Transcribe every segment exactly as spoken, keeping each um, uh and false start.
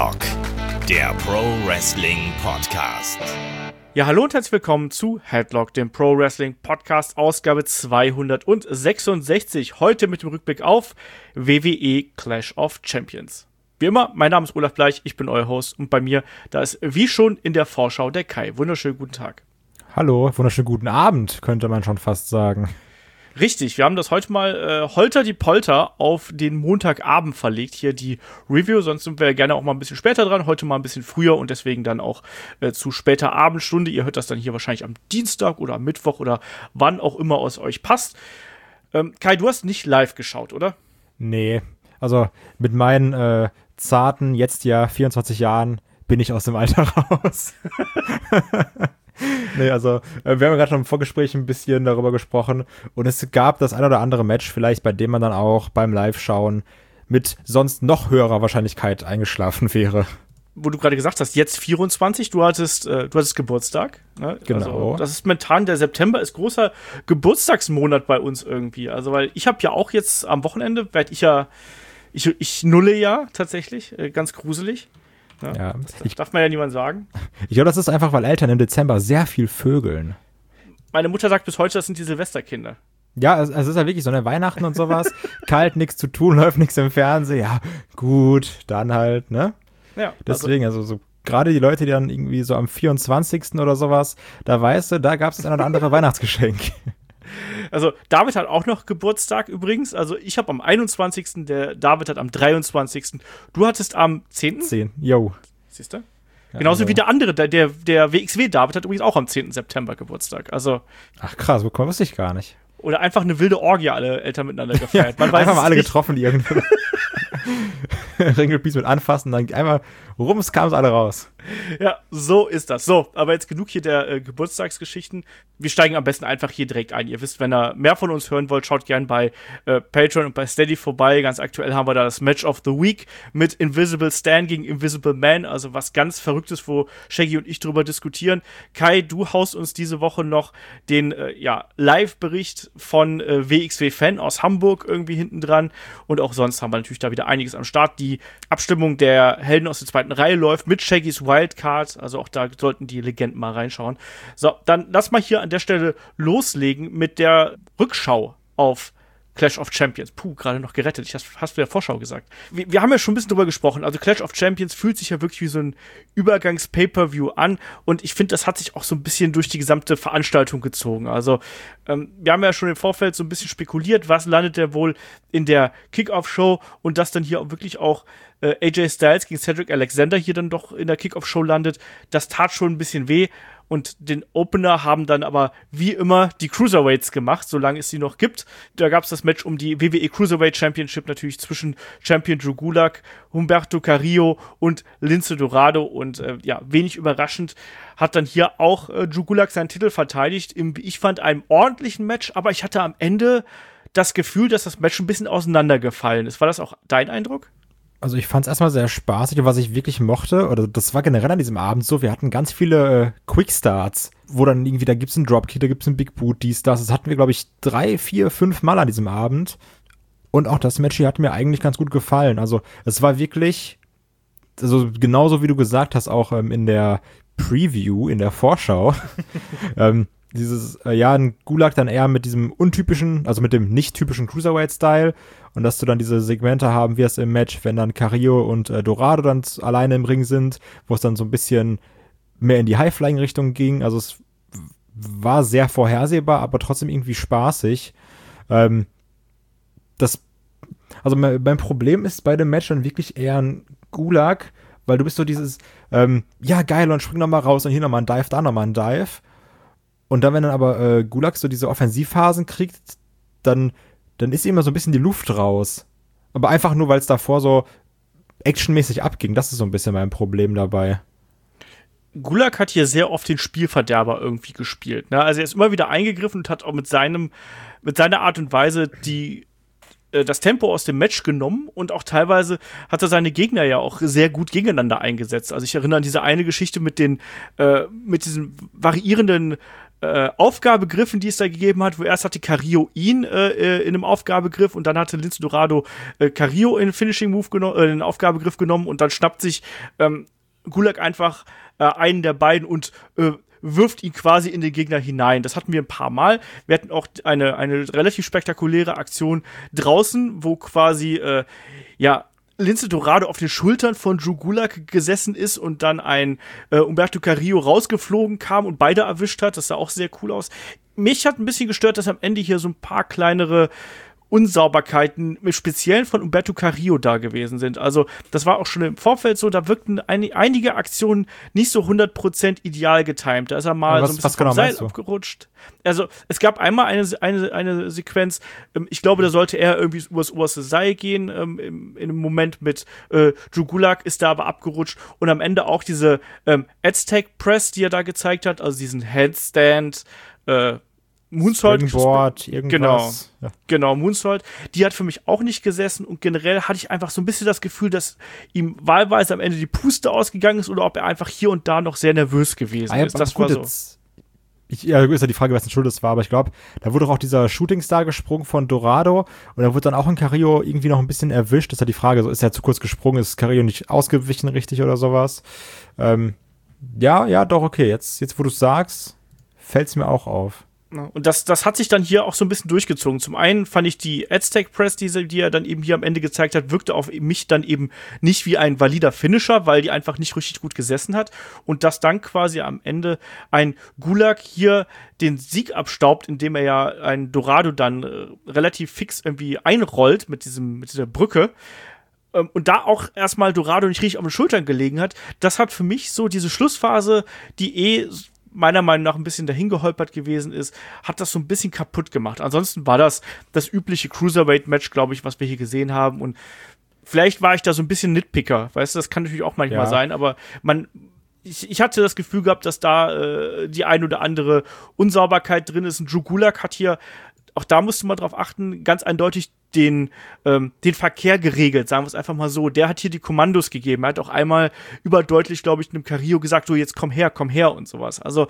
Headlock, der Pro Wrestling Podcast. Ja, hallo und herzlich willkommen zu Headlock, dem Pro Wrestling Podcast, Ausgabe zweihundertsechsundsechzig. Heute mit dem Rückblick auf W W E Clash of Champions. Wie immer, mein Name ist Olaf Bleich, ich bin euer Host und bei mir, da ist wie schon in der Vorschau der Kai. Wunderschönen guten Tag. Hallo, wunderschönen guten Abend, könnte man schon fast sagen. Richtig, wir haben das heute mal äh, holter die Polter auf den Montagabend verlegt, hier die Review, sonst sind wir gerne auch mal ein bisschen später dran, heute mal ein bisschen früher und deswegen dann auch äh, zu später Abendstunde. Ihr hört das dann hier wahrscheinlich am Dienstag oder am Mittwoch oder wann auch immer es euch passt. Ähm, Kai, du hast nicht live geschaut, oder? Nee, also mit meinen äh, zarten, jetzt ja vierundzwanzig Jahren bin ich aus dem Alter raus. Nee, also äh, wir haben ja gerade schon im Vorgespräch ein bisschen darüber gesprochen und es gab das ein oder andere Match vielleicht, bei dem man dann auch beim Live-Schauen mit sonst noch höherer Wahrscheinlichkeit eingeschlafen wäre. Wo du gerade gesagt hast, jetzt vierundzwanzig, du hattest, äh, du hattest Geburtstag. Ne? Genau. Also, das ist momentan, der September ist großer Geburtstagsmonat bei uns irgendwie. Also, weil ich habe ja auch jetzt am Wochenende, werde ich ja, ich, ich nulle ja tatsächlich, äh, ganz gruselig. Ja, ja, das, das ich, darf man ja niemand sagen. Ich glaube, das ist einfach, weil Eltern im Dezember sehr viel vögeln. Meine Mutter sagt bis heute, das sind die Silvesterkinder. Ja, es, es ist ja wirklich so eine Weihnachten und sowas. Kalt, nichts zu tun, läuft nichts im Fernsehen. Ja, gut, dann halt, ne? Ja. Deswegen, also, also so gerade die Leute, die dann irgendwie so am vierundzwanzigsten oder sowas, da weißt du, da gab es das ein oder andere Weihnachtsgeschenk. Also David hat auch noch Geburtstag übrigens. Also ich habe am einundzwanzigsten, der David hat am dreiundzwanzigsten Du hattest am zehnten zehn, yo. Siehst du? Ja, Genauso also. wie der andere, der, der, der W X W David hat übrigens auch am zehnten September Geburtstag. Also. Ach krass, bekommen wusste ich gar nicht. Oder einfach eine wilde Orgie, alle Eltern miteinander gefeiert. Man ja, weiß einfach mal alle nicht. getroffen, die irgendwie Ringelpiece mit anfassen, dann einmal rums kam es alle raus. Ja, so ist das. So, aber jetzt genug hier der äh, Geburtstagsgeschichten. Wir steigen am besten einfach hier direkt ein. Ihr wisst, wenn ihr mehr von uns hören wollt, schaut gerne bei äh, Patreon und bei Steady vorbei. Ganz aktuell haben wir da das Match of the Week mit Invisible Stan gegen Invisible Man. Also was ganz Verrücktes, wo Shaggy und ich drüber diskutieren. Kai, du haust uns diese Woche noch den äh, ja, Live-Bericht von äh, W X W-Fan aus Hamburg irgendwie hinten dran. Und auch sonst haben wir natürlich da wieder einiges am Start. Die Abstimmung der Helden aus der zweiten Reihe läuft mit Shaggys Wildcard. Also auch da sollten die Legenden mal reinschauen. So, dann lass mal hier an der Stelle loslegen mit der Rückschau auf Clash of Champions. Puh, gerade noch gerettet. Ich hast du ja Vorschau gesagt. Wir, wir haben ja schon ein bisschen drüber gesprochen. Also Clash of Champions fühlt sich ja wirklich wie so ein Übergangs-Pay-Per-View an. Und ich finde, das hat sich auch so ein bisschen durch die gesamte Veranstaltung gezogen. Also ähm, wir haben ja schon im Vorfeld so ein bisschen spekuliert, was landet der wohl in der Kickoff-Show und dass dann hier auch wirklich auch äh, A J Styles gegen Cedric Alexander hier dann doch in der Kickoff-Show landet. Das tat schon ein bisschen weh. Und den Opener haben dann aber wie immer die Cruiserweights gemacht, solange es sie noch gibt. Da gab es das Match um die W W E Cruiserweight Championship natürlich zwischen Champion Drew Gulak, Humberto Carrillo und Lince Dorado. Und äh, ja, wenig überraschend hat dann hier auch äh, Drew Gulak seinen Titel verteidigt. Im, wie ich fand, einem ordentlichen Match, aber ich hatte am Ende das Gefühl, dass das Match ein bisschen auseinandergefallen ist. War das auch dein Eindruck? Also ich fand es erstmal sehr spaßig und was ich wirklich mochte, oder das war generell an diesem Abend so, wir hatten ganz viele äh, Quickstarts, wo dann irgendwie, da gibt's einen Dropkick, da gibt's einen Big Boot, dies, das. Das hatten wir, glaube ich, drei, vier, fünf Mal an diesem Abend. Und auch das Match hier hat mir eigentlich ganz gut gefallen. Also es war wirklich, also genauso wie du gesagt hast, auch ähm, in der Preview, in der Vorschau, ähm, dieses, äh, ja, ein Gulak dann eher mit diesem untypischen, also mit dem nicht typischen Cruiserweight-Style und dass du dann diese Segmente haben, wie es im Match, wenn dann Carrillo und äh, Dorado dann alleine im Ring sind, wo es dann so ein bisschen mehr in die High-Flying-Richtung ging. Also es war sehr vorhersehbar, aber trotzdem irgendwie spaßig. Ähm, das, also mein, mein Problem ist bei dem Match dann wirklich eher ein Gulak, weil du bist so dieses, ähm, ja geil, und spring nochmal raus und hier nochmal ein Dive, da nochmal ein Dive. Und dann, wenn dann aber äh, Gulak so diese Offensivphasen kriegt, dann, dann ist immer so ein bisschen die Luft raus. Aber einfach nur, weil es davor so actionmäßig abging. Das ist so ein bisschen mein Problem dabei. Gulak hat hier sehr oft den Spielverderber irgendwie gespielt. Ne? Also er ist immer wieder eingegriffen und hat auch mit seinem, mit seiner Art und Weise die das Tempo aus dem Match genommen und auch teilweise hat er seine Gegner ja auch sehr gut gegeneinander eingesetzt. Also ich erinnere an diese eine Geschichte mit den, äh, mit diesen variierenden äh, Aufgabegriffen, die es da gegeben hat, wo erst hatte Carrillo ihn äh, in einem Aufgabegriff und dann hatte Lince Dorado äh, Carrillo in den Finishing Move genommen, äh, in den Aufgabegriff genommen und dann schnappt sich ähm, Gulak einfach äh, einen der beiden und äh, wirft ihn quasi in den Gegner hinein. Das hatten wir ein paar Mal. Wir hatten auch eine, eine relativ spektakuläre Aktion draußen, wo quasi, äh, ja, Lince Dorado auf den Schultern von Drew Gulak gesessen ist und dann ein äh, Humberto Carrillo rausgeflogen kam und beide erwischt hat. Das sah auch sehr cool aus. Mich hat ein bisschen gestört, dass am Ende hier so ein paar kleinere Unsauberkeiten im Speziellen von Humberto Carrillo da gewesen sind. Also das war auch schon im Vorfeld so, da wirkten ein, einige Aktionen nicht so hundert Prozent ideal getimed. Da ist er mal was, so ein bisschen was genau vom Seil abgerutscht. Also es gab einmal eine, eine, eine Sequenz, ähm, ich glaube, da sollte er irgendwie übers oberste Seil gehen, ähm, im, in einem Moment mit äh, Drew Gulak ist da aber abgerutscht und am Ende auch diese ähm, Aztec Press, die er da gezeigt hat, also diesen Handstand, äh, Moonsault. Springboard, irgendwas. Genau, ja. genau, Moonsault. Die hat für mich auch nicht gesessen und generell hatte ich einfach so ein bisschen das Gefühl, dass ihm wahlweise am Ende die Puste ausgegangen ist oder ob er einfach hier und da noch sehr nervös gewesen Ah, ja, ist. Das gut, war so. Jetzt, ich, ja, ist ja die Frage, wessen Schuld es war, aber ich glaube, da wurde auch dieser Shootingstar gesprungen von Dorado und da wurde dann auch ein Carrillo irgendwie noch ein bisschen erwischt. Das ist ja die Frage, so ist er zu kurz gesprungen, ist Carrillo nicht ausgewichen richtig oder sowas? Ähm, ja, ja, doch, okay. Jetzt, jetzt wo du es sagst, fällt es mir auch auf. Und das, das hat sich dann hier auch so ein bisschen durchgezogen. Zum einen fand ich die Aztec Press, die, die er dann eben hier am Ende gezeigt hat, wirkte auf mich dann eben nicht wie ein valider Finisher, weil die einfach nicht richtig gut gesessen hat. Und dass dann quasi am Ende ein Gulak hier den Sieg abstaubt, indem er ja ein Dorado dann äh, relativ fix irgendwie einrollt mit, diesem, mit dieser Brücke. Ähm, und da auch erstmal Dorado nicht richtig auf den Schultern gelegen hat. Das hat für mich so diese Schlussphase, die eh meiner Meinung nach ein bisschen dahin geholpert gewesen ist, hat das so ein bisschen kaputt gemacht. Ansonsten war das das übliche Cruiserweight-Match, glaube ich, was wir hier gesehen haben. Und vielleicht war ich da so ein bisschen Nitpicker, weißt du, das kann natürlich auch manchmal ja. sein, aber man, ich, ich hatte das Gefühl gehabt, dass da äh, die ein oder andere Unsauberkeit drin ist. Und Drew Gulak hat hier, auch da musste man drauf achten, ganz eindeutig den, ähm, den Verkehr geregelt, sagen wir es einfach mal so. Der hat hier die Kommandos gegeben. Er hat auch einmal überdeutlich, glaube ich, einem Carrillo gesagt, so jetzt komm her, komm her und sowas. Also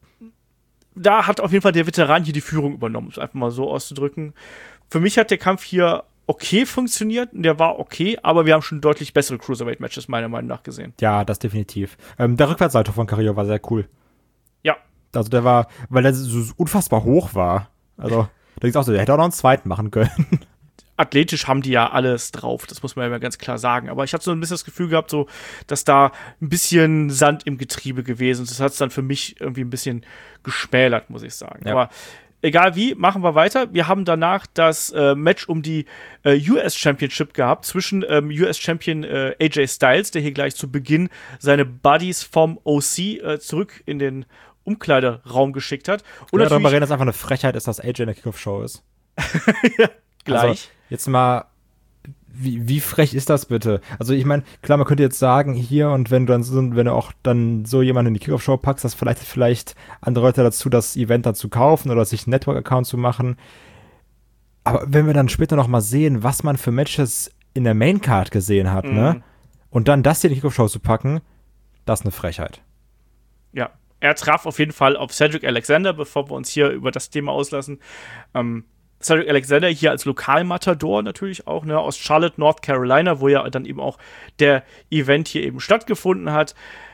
da hat auf jeden Fall der Veteran hier die Führung übernommen, um es einfach mal so auszudrücken. Für mich hat der Kampf hier okay funktioniert, der war okay, aber wir haben schon deutlich bessere Cruiserweight-Matches meiner Meinung nach gesehen. Ja, das definitiv. Ähm, der Rückwärtssalto von Carrillo war sehr cool. Ja. Also der war, weil er so unfassbar hoch war. Also da ist auch so, der hätte auch noch einen zweiten machen können. Athletisch haben die ja alles drauf, das muss man ja mal ganz klar sagen. Aber ich hatte so ein bisschen das Gefühl gehabt, so, dass da ein bisschen Sand im Getriebe gewesen ist. Das hat es dann für mich irgendwie ein bisschen geschmälert, muss ich sagen. Ja. Aber egal wie, machen wir weiter. Wir haben danach das äh, Match um die äh, U S Championship gehabt zwischen ähm, U S Champion äh, A J Styles, der hier gleich zu Beginn seine Buddies vom O C äh, zurück in den Umkleideraum geschickt hat. Und ja, darüber reden, dass einfach eine Frechheit ist, dass A J in der Kickoff-Show ist. Ja, gleich. Also, jetzt mal, wie, wie frech ist das bitte? Also ich meine, klar, man könnte jetzt sagen, hier und wenn du dann so, wenn du auch dann so jemanden in die Kickoff-Show packst, das vielleicht vielleicht andere Leute dazu, das Event dann zu kaufen oder sich einen Network-Account zu machen. Aber wenn wir dann später noch mal sehen, was man für Matches in der Maincard gesehen hat, mhm. ne? Und dann das hier in die Kickoff-Show zu packen, das ist eine Frechheit. Ja. Er traf auf jeden Fall auf Cedric Alexander, bevor wir uns hier über das Thema auslassen. Ähm, Cedric Alexander hier als Lokalmatador natürlich auch, ne, aus Charlotte, North Carolina, wo ja dann eben auch der Event hier eben stattgefunden hat.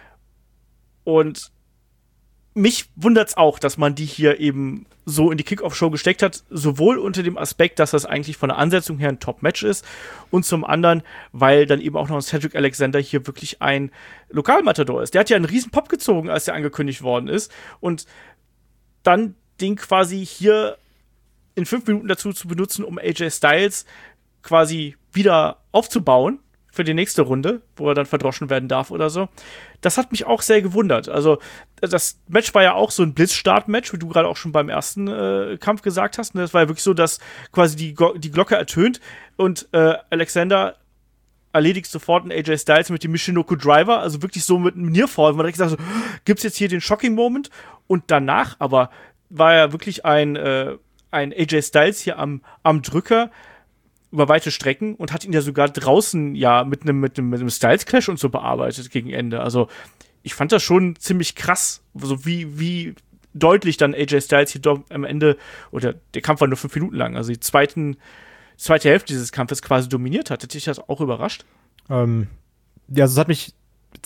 Und mich wundert's auch, dass man die hier eben so in die Kickoff-Show gesteckt hat, sowohl unter dem Aspekt, dass das eigentlich von der Ansetzung her ein Top-Match ist und zum anderen, weil dann eben auch noch Cedric Alexander hier wirklich ein Lokalmatador ist. Der hat ja einen riesen Pop gezogen, als der angekündigt worden ist und dann den quasi hier in fünf Minuten dazu zu benutzen, um A J Styles quasi wieder aufzubauen für die nächste Runde, wo er dann verdroschen werden darf oder so. Das hat mich auch sehr gewundert. Also das Match war ja auch so ein Blitzstart-Match, wie du gerade auch schon beim ersten äh, Kampf gesagt hast. Das war ja wirklich so, dass quasi die, Go- die Glocke ertönt und äh, Alexander erledigt sofort einen A J Styles mit dem Michinoku Driver, also wirklich so mit einem Nearfall, wo man direkt sagt, so, gibt's jetzt hier den Shocking-Moment? Und danach aber war ja wirklich ein, äh, ein A J Styles hier am, am Drücker über weite Strecken und hat ihn ja sogar draußen ja mit einem mit einem, mit einem Styles-Clash und so bearbeitet gegen Ende. Also ich fand das schon ziemlich krass, so wie, wie deutlich dann A J Styles hier doch am Ende, oder der Kampf war nur fünf Minuten lang, also die zweiten, zweite Hälfte dieses Kampfes quasi dominiert hat. Hätte dich das auch überrascht? Ähm, ja, also es hat mich,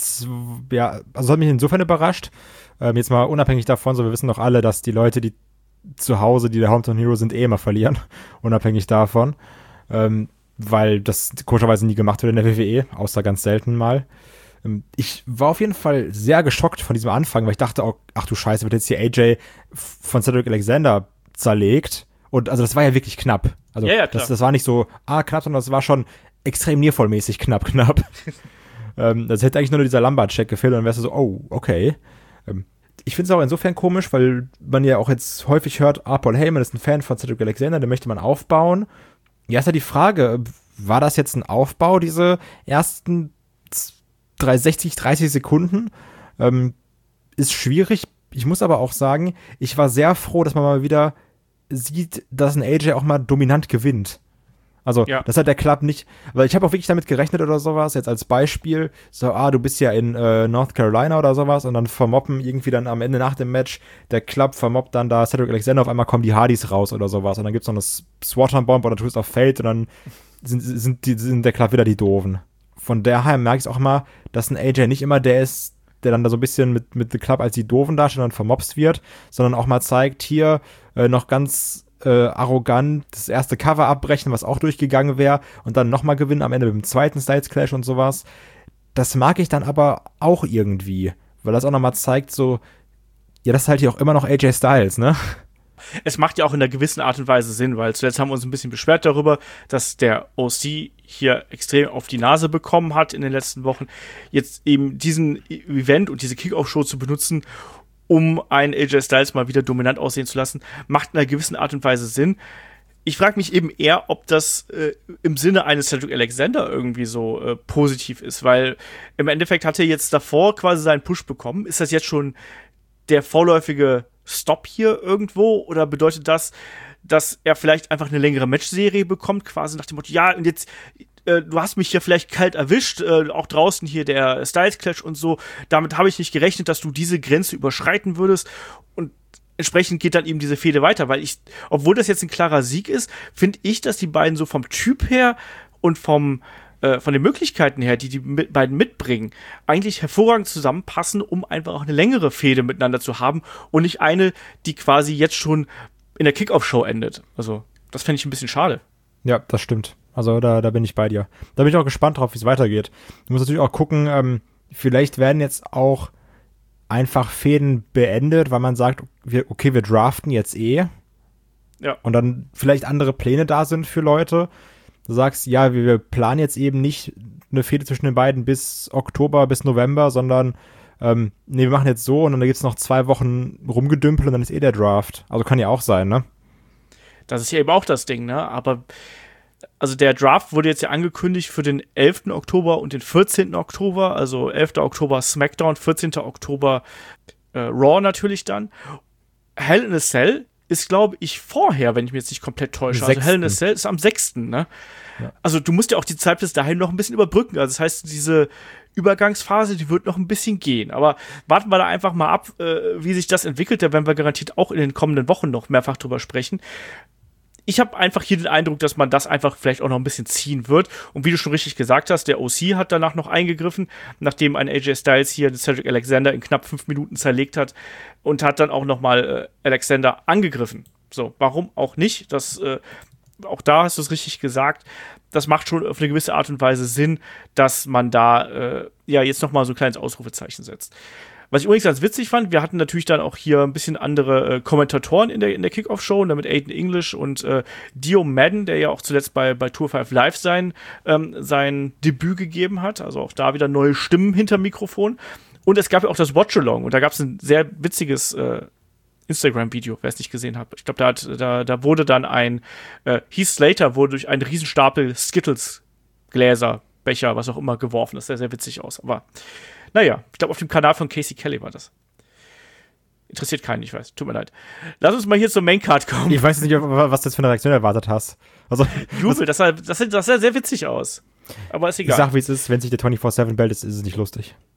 ja, also es hat mich insofern überrascht, ähm, jetzt mal unabhängig davon, so wir wissen doch alle, dass die Leute, die zu Hause, die der Hometown Hero sind, eh immer verlieren, unabhängig davon, ähm, weil das komischerweise nie gemacht wird in der W W E, außer ganz selten mal. Ähm, ich war auf jeden Fall sehr geschockt von diesem Anfang, weil ich dachte auch, ach du Scheiße, wird jetzt hier A J von Cedric Alexander zerlegt, und also das war ja wirklich knapp. Also ja, ja, das, das war nicht so, ah, knapp, sondern das war schon extrem niervollmäßig knapp, knapp. ähm, das hätte eigentlich nur dieser Lumber-Check gefehlt, und dann wärst du so, oh, okay. Ähm, ich finde es auch insofern komisch, weil man ja auch jetzt häufig hört, ah, Paul Heyman ist ein Fan von Cedric Alexander, den möchte man aufbauen. Ja, ist ja die Frage, war das jetzt ein Aufbau, diese ersten sechzig, dreißig Sekunden? Ähm, ist schwierig. Ich muss aber auch sagen, ich war sehr froh, dass man mal wieder sieht, dass ein A J auch mal dominant gewinnt. Also, ja. Das hat der Club nicht, weil ich habe auch wirklich damit gerechnet oder sowas, jetzt als Beispiel, so, ah, du bist ja in äh, North Carolina oder sowas, und dann vermoppen irgendwie dann am Ende nach dem Match, der Club vermoppt dann da Cedric Alexander, auf einmal kommen die Hardys raus oder sowas, und dann gibt's noch eine Swatter Bomb oder Twist of Fate, und dann sind, sind, die, sind der Club wieder die Doofen. Von daher merke ich auch mal, dass ein A J nicht immer der ist, der dann da so ein bisschen mit, mit The Club als die Doofen dasteht und vermopst wird, sondern auch mal zeigt, hier äh, noch ganz Äh, arrogant das erste Cover abbrechen, was auch durchgegangen wäre, und dann nochmal gewinnen am Ende mit dem zweiten Styles Clash und sowas. Das mag ich dann aber auch irgendwie, weil das auch nochmal zeigt, so, ja, das ist halt hier auch immer noch A J Styles, ne? Es macht ja auch in einer gewissen Art und Weise Sinn, weil zuletzt haben wir uns ein bisschen beschwert darüber, dass der O C hier extrem auf die Nase bekommen hat in den letzten Wochen. Jetzt eben diesen Event und diese Kickoff-Show zu benutzen, um einen A J Styles mal wieder dominant aussehen zu lassen, macht in einer gewissen Art und Weise Sinn. Ich frage mich eben eher, ob das äh, im Sinne eines Cedric Alexander irgendwie so äh, positiv ist, weil im Endeffekt hat er jetzt davor quasi seinen Push bekommen. Ist das jetzt schon der vorläufige Stop hier irgendwo, oder bedeutet das, dass er vielleicht einfach eine längere Matchserie bekommt, quasi nach dem Motto, ja, und jetzt du hast mich ja vielleicht kalt erwischt, äh, auch draußen hier der Styles Clash und so. Damit habe ich nicht gerechnet, dass du diese Grenze überschreiten würdest. Und entsprechend geht dann eben diese Fehde weiter, weil ich, obwohl das jetzt ein klarer Sieg ist, finde ich, dass die beiden so vom Typ her und vom äh, von den Möglichkeiten her, die die mit, beiden mitbringen, eigentlich hervorragend zusammenpassen, um einfach auch eine längere Fehde miteinander zu haben und nicht eine, die quasi jetzt schon in der Kickoff-Show endet. Also, das fände ich ein bisschen schade. Ja, das stimmt. Also da, da bin ich bei dir. Da bin ich auch gespannt drauf, wie es weitergeht. Du musst natürlich auch gucken, ähm, vielleicht werden jetzt auch einfach Fäden beendet, weil man sagt, wir, okay, wir draften jetzt eh. Ja. Und dann vielleicht andere Pläne da sind für Leute. Du sagst, ja, wir, wir planen jetzt eben nicht eine Fehde zwischen den beiden bis Oktober, bis November, sondern ähm, nee, wir machen jetzt so, und dann gibt es noch zwei Wochen Rumgedümpel und dann ist eh der Draft. Also kann ja auch sein, ne? Das ist ja eben auch das Ding, ne? Aber also der Draft wurde jetzt ja angekündigt für den elften Oktober und den vierzehnten Oktober, also elfter Oktober SmackDown, vierzehnten Oktober äh, Raw natürlich dann. Hell in a Cell ist, glaube ich, vorher, wenn ich mich jetzt nicht komplett täusche. Also Hell in a Cell ist am sechsten Ne? Ja. Also du musst ja auch die Zeit bis dahin noch ein bisschen überbrücken. Also das heißt, diese Übergangsphase, die wird noch ein bisschen gehen. Aber warten wir da einfach mal ab, äh, wie sich das entwickelt. Da werden wir garantiert auch in den kommenden Wochen noch mehrfach drüber sprechen. Ich habe einfach hier den Eindruck, dass man das einfach vielleicht auch noch ein bisschen ziehen wird. Und wie du schon richtig gesagt hast, der O C hat danach noch eingegriffen, nachdem ein A J Styles hier den Cedric Alexander in knapp fünf Minuten zerlegt hat, und hat dann auch noch mal äh, Alexander angegriffen. So, warum auch nicht? Das, äh, auch da hast du es richtig gesagt. Das macht schon auf eine gewisse Art und Weise Sinn, dass man da äh, ja jetzt noch mal so ein kleines Ausrufezeichen setzt. Was ich übrigens ganz witzig fand, wir hatten natürlich dann auch hier ein bisschen andere äh, Kommentatoren in der, in der Kickoff-Show, damit Aiden English und äh, Dio Madden, der ja auch zuletzt bei, bei Tour fünf Live sein, ähm, sein Debüt gegeben hat. Also auch da wieder neue Stimmen hinter Mikrofon. Und es gab ja auch das Watch-Along, und da gab es ein sehr witziges äh, Instagram-Video, wer es nicht gesehen hat. Ich glaube, da, da, da wurde dann ein äh, Heath Slater wurde durch einen Riesenstapel Skittles, Gläser, Becher, was auch immer, geworfen. Das sah sehr witzig aus. Aber naja, ich glaube, auf dem Kanal von Casey Kelly war das. Interessiert keinen, ich weiß. Tut mir leid. Lass uns mal hier zur Maincard kommen. Ich weiß nicht, was du jetzt für eine Reaktion erwartet hast. Also, Jubel, das sah, das, sah, das sah sehr witzig aus. Aber ist egal. Ich sag, wie es ist, wenn sich der vierundzwanzig sieben Belt ist, ist es nicht lustig.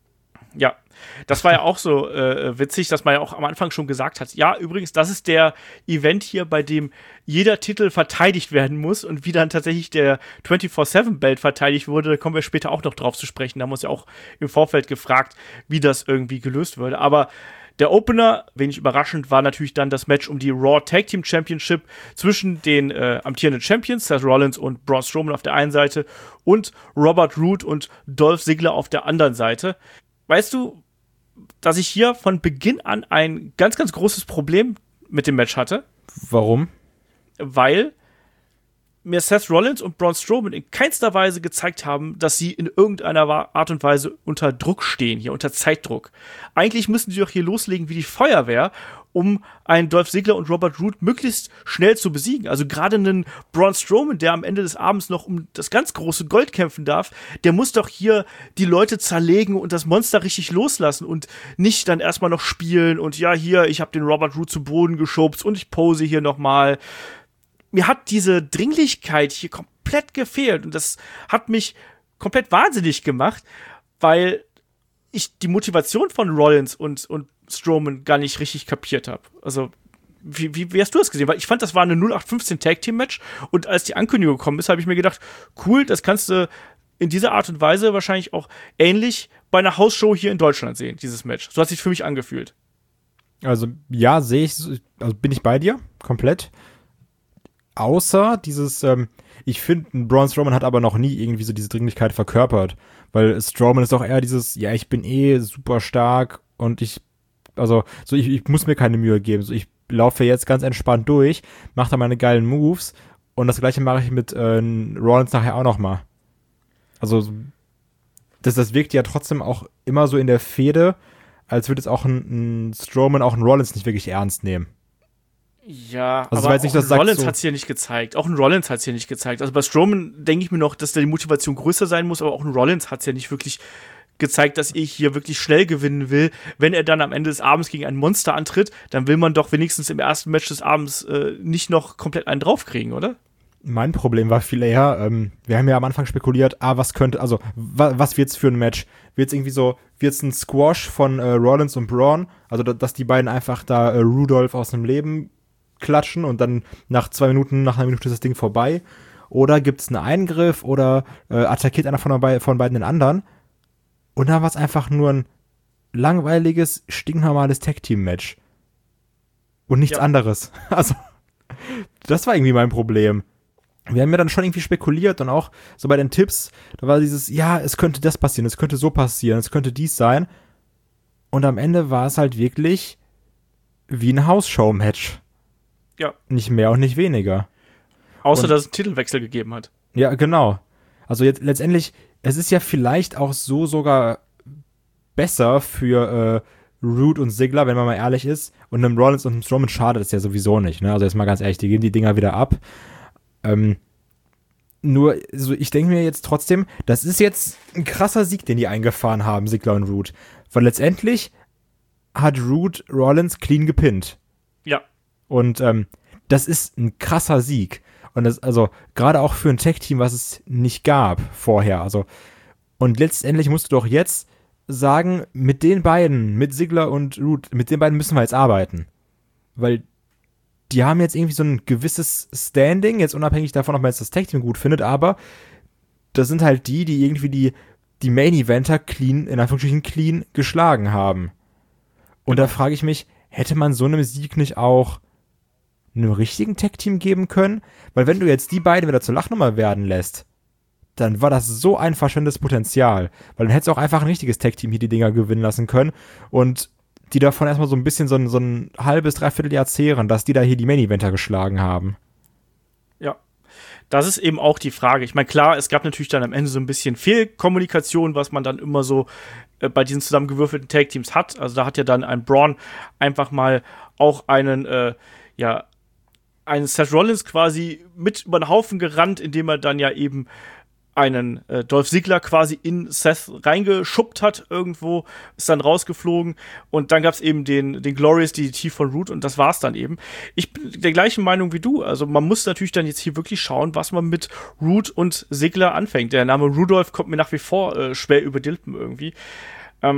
Ja, das war ja auch so äh, witzig, dass man ja auch am Anfang schon gesagt hat, ja, übrigens, das ist der Event hier, bei dem jeder Titel verteidigt werden muss und wie dann tatsächlich der vierundzwanzig sieben Belt verteidigt wurde, da kommen wir später auch noch drauf zu sprechen. Da haben wir uns ja auch im Vorfeld gefragt, wie das irgendwie gelöst würde. Aber der Opener, wenig überraschend, war natürlich dann das Match um die Raw Tag Team Championship zwischen den äh, amtierenden Champions, Seth Rollins und Braun Strowman auf der einen Seite und Robert Roode und Dolph Ziggler auf der anderen Seite. Weißt du, dass ich hier von Beginn an ein ganz, ganz großes Problem mit dem Match hatte? Warum? Weil mir Seth Rollins und Braun Strowman in keinster Weise gezeigt haben, dass sie in irgendeiner Art und Weise unter Druck stehen, hier unter Zeitdruck. Eigentlich müssen sie doch hier loslegen wie die Feuerwehr, um einen Dolph Ziggler und Robert Roode möglichst schnell zu besiegen. Also gerade einen Braun Strowman, der am Ende des Abends noch um das ganz große Gold kämpfen darf, der muss doch hier die Leute zerlegen und das Monster richtig loslassen und nicht dann erstmal noch spielen und ja, hier, ich habe den Robert Roode zu Boden geschubst und ich pose hier nochmal. Mir hat diese Dringlichkeit hier komplett gefehlt und das hat mich komplett wahnsinnig gemacht, weil ich die Motivation von Rollins und, und Strowman gar nicht richtig kapiert habe. Also, wie, wie, wie hast du das gesehen? Weil ich fand, das war eine null acht fünfzehn Tag Team Match und als die Ankündigung gekommen ist, habe ich mir gedacht, cool, das kannst du in dieser Art und Weise wahrscheinlich auch ähnlich bei einer Hausshow hier in Deutschland sehen, dieses Match. So hat es sich für mich angefühlt. Also, ja, sehe ich, also bin ich bei dir, komplett. Außer dieses, ähm, ich finde, Braun Strowman hat aber noch nie irgendwie so diese Dringlichkeit verkörpert. Weil Strowman ist doch eher dieses, ja, ich bin eh super stark und ich, also, so ich, ich muss mir keine Mühe geben. So, ich laufe jetzt ganz entspannt durch, mache da meine geilen Moves und das gleiche mache ich mit äh, Rollins nachher auch noch mal. Also, das, das wirkt ja trotzdem auch immer so in der Fehde, als würde es auch ein, ein Strowman, auch ein Rollins nicht wirklich ernst nehmen. Ja, also aber weiß nicht, auch das ein Rollins so hat es hier nicht gezeigt. Auch ein Rollins hat es hier nicht gezeigt. Also bei Strowman denke ich mir noch, dass da die Motivation größer sein muss, aber auch ein Rollins hat es ja nicht wirklich gezeigt, dass ich hier wirklich schnell gewinnen will. Wenn er dann am Ende des Abends gegen ein Monster antritt, dann will man doch wenigstens im ersten Match des Abends äh, nicht noch komplett einen draufkriegen, oder? Mein Problem war viel eher, ähm, wir haben ja am Anfang spekuliert, ah, was könnte, also, wa- was wird's für ein Match? Wird's irgendwie so, wird's ein Squash von äh, Rollins und Braun? Also, da, dass die beiden einfach da äh, Rudolph aus dem Leben klatschen und dann nach zwei Minuten, nach einer Minute ist das Ding vorbei? Oder gibt's einen Eingriff oder äh, attackiert einer von, be- von beiden den anderen? Und dann war es einfach nur ein langweiliges, stinknormales Tag-Team-Match. Und nichts Ja. anderes. Also, das war irgendwie mein Problem. Wir haben ja dann schon irgendwie spekuliert und auch so bei den Tipps, da war dieses, ja, es könnte das passieren, es könnte so passieren, es könnte dies sein. Und am Ende war es halt wirklich wie ein Hausshow-Match. Ja. Nicht mehr und nicht weniger. Außer, Und- dass es einen Titelwechsel gegeben hat. Ja, genau. Also jetzt letztendlich, es ist ja vielleicht auch so sogar besser für äh, Roode und Ziggler, wenn man mal ehrlich ist. Und einem Rollins und einem Strowman schadet es ja sowieso nicht. Ne? Also jetzt mal ganz ehrlich, die geben die Dinger wieder ab. Ähm, nur, also ich denke mir jetzt trotzdem, das ist jetzt ein krasser Sieg, den die eingefahren haben, Ziggler und Roode. Weil letztendlich hat Roode Rollins clean gepinnt. Ja. Und ähm, das ist ein krasser Sieg. Und das, also, gerade auch für ein Tag-Team, was es nicht gab vorher. Also, und letztendlich musst du doch jetzt sagen, mit den beiden, mit Ziggler und Roode, mit den beiden müssen wir jetzt arbeiten. Weil die haben jetzt irgendwie so ein gewisses Standing, jetzt unabhängig davon, ob man jetzt das Tag-Team gut findet, aber das sind halt die, die irgendwie die, die Main-Eventer clean, in Anführungsstrichen clean, geschlagen haben. Und da frage ich mich, hätte man so einem Sieg nicht auch einem richtigen Tag-Team geben können? Weil wenn du jetzt die beiden wieder zur Lachnummer werden lässt, dann war das so ein verschwendetes Potenzial. Weil dann hättest du auch einfach ein richtiges Tag-Team hier die Dinger gewinnen lassen können und die davon erstmal so ein bisschen so ein, so ein halbes, dreiviertel Jahr zehren, dass die da hier die Main-Eventer geschlagen haben. Ja. Das ist eben auch die Frage. Ich meine, klar, es gab natürlich dann am Ende so ein bisschen Fehlkommunikation, was man dann immer so äh, bei diesen zusammengewürfelten Tag-Teams hat. Also da hat ja dann ein Braun einfach mal auch einen, äh, ja, einen Seth Rollins quasi mit über den Haufen gerannt, indem er dann ja eben einen äh, Dolph Ziggler quasi in Seth reingeschubbt hat irgendwo, ist dann rausgeflogen und dann gab es eben den, den Glorious D D T von Roode und das war's dann eben. Ich bin der gleichen Meinung wie du, also man muss natürlich dann jetzt hier wirklich schauen, was man mit Roode und Ziggler anfängt. Der Name Rudolph kommt mir nach wie vor äh, schwer über die Lippen irgendwie. Ähm,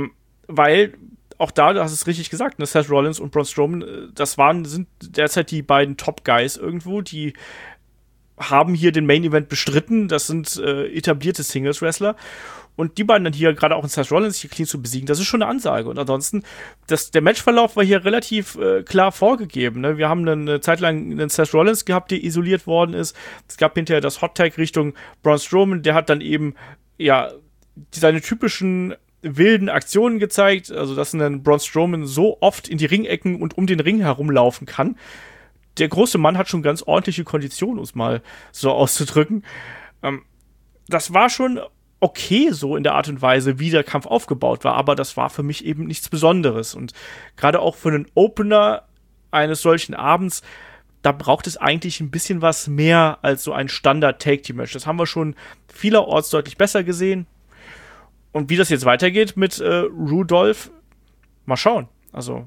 weil auch da, du hast es richtig gesagt, ne, Seth Rollins und Braun Strowman, das waren, sind derzeit die beiden Top-Guys irgendwo, die haben hier den Main-Event bestritten, das sind äh, etablierte Singles-Wrestler und die beiden dann hier, gerade auch in Seth Rollins, hier clean zu besiegen, das ist schon eine Ansage und ansonsten, das, der Matchverlauf war hier relativ äh, klar vorgegeben, ne? Wir haben eine Zeit lang einen Seth Rollins gehabt, der isoliert worden ist, es gab hinterher das Hot-Tag Richtung Braun Strowman, der hat dann eben, ja, seine typischen wilden Aktionen gezeigt, also dass ein Braun Strowman so oft in die Ringecken und um den Ring herumlaufen kann. Der große Mann hat schon ganz ordentliche Konditionen, um es mal so auszudrücken. Ähm, das war schon okay so in der Art und Weise, wie der Kampf aufgebaut war, aber das war für mich eben nichts Besonderes. Und gerade auch für einen Opener eines solchen Abends, da braucht es eigentlich ein bisschen was mehr als so ein Standard-Take-Team-Match. Das haben wir schon vielerorts deutlich besser gesehen. Und wie das jetzt weitergeht mit äh, Rudolph, mal schauen. Also,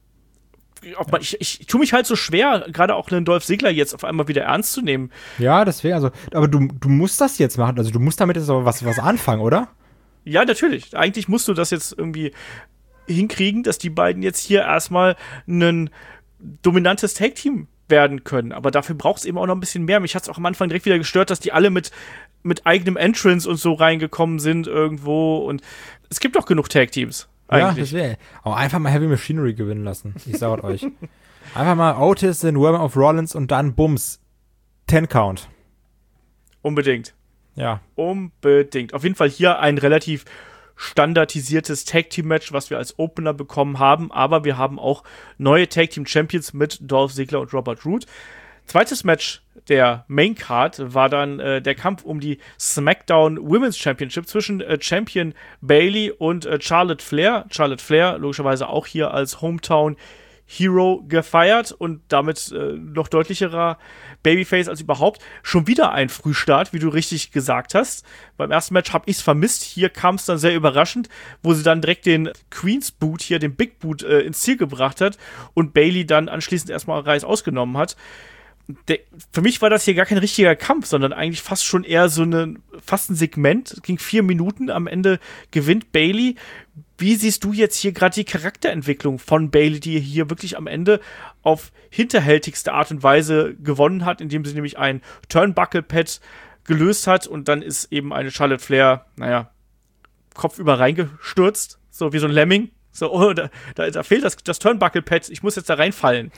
ob man, ich, ich, ich tue mich halt so schwer, gerade auch einen Dolph Ziggler jetzt auf einmal wieder ernst zu nehmen. Ja, deswegen, also, aber du, du musst das jetzt machen, also du musst damit jetzt aber was, was anfangen, oder? Ja, natürlich. Eigentlich musst du das jetzt irgendwie hinkriegen, dass die beiden jetzt hier erstmal ein dominantes Tag-Team werden können. Aber dafür braucht es eben auch noch ein bisschen mehr. Mich hat es auch am Anfang direkt wieder gestört, dass die alle mit mit eigenem Entrance und so reingekommen sind irgendwo und es gibt doch genug Tag-Teams eigentlich. Ja, das wäre auch einfach mal Heavy Machinery gewinnen lassen, ich sag euch. Einfach mal Otis, den Worm of Rollins und dann Bums, ten Count. Unbedingt. Ja. Unbedingt. Auf jeden Fall hier ein relativ standardisiertes Tag-Team-Match, was wir als Opener bekommen haben, aber wir haben auch neue Tag-Team-Champions mit Dolph Ziggler und Robert Roode. Zweites Match der Main Card war dann äh, der Kampf um die SmackDown Women's Championship zwischen äh, Champion Bayley und äh, Charlotte Flair. Charlotte Flair logischerweise auch hier als Hometown Hero gefeiert und damit äh, noch deutlicherer Babyface als überhaupt. Schon wieder ein Frühstart, wie du richtig gesagt hast. Beim ersten Match habe ich es vermisst. Hier kam es dann sehr überraschend, wo sie dann direkt den Queen's Boot hier, den Big Boot, äh, ins Ziel gebracht hat und Bayley dann anschließend erstmal Reis ausgenommen hat. Der, für mich war das hier gar kein richtiger Kampf, sondern eigentlich fast schon eher so eine, fast ein Segment. Es ging vier Minuten, am Ende gewinnt Bayley. Wie siehst du jetzt hier gerade die Charakterentwicklung von Bayley, die hier wirklich am Ende auf hinterhältigste Art und Weise gewonnen hat, indem sie nämlich ein Turnbuckle-Pad gelöst hat und dann ist eben eine Charlotte Flair, naja, kopfüber reingestürzt, so wie so ein Lemming. So, oh, da, da, da fehlt das, das Turnbuckle-Pad, ich muss jetzt da reinfallen.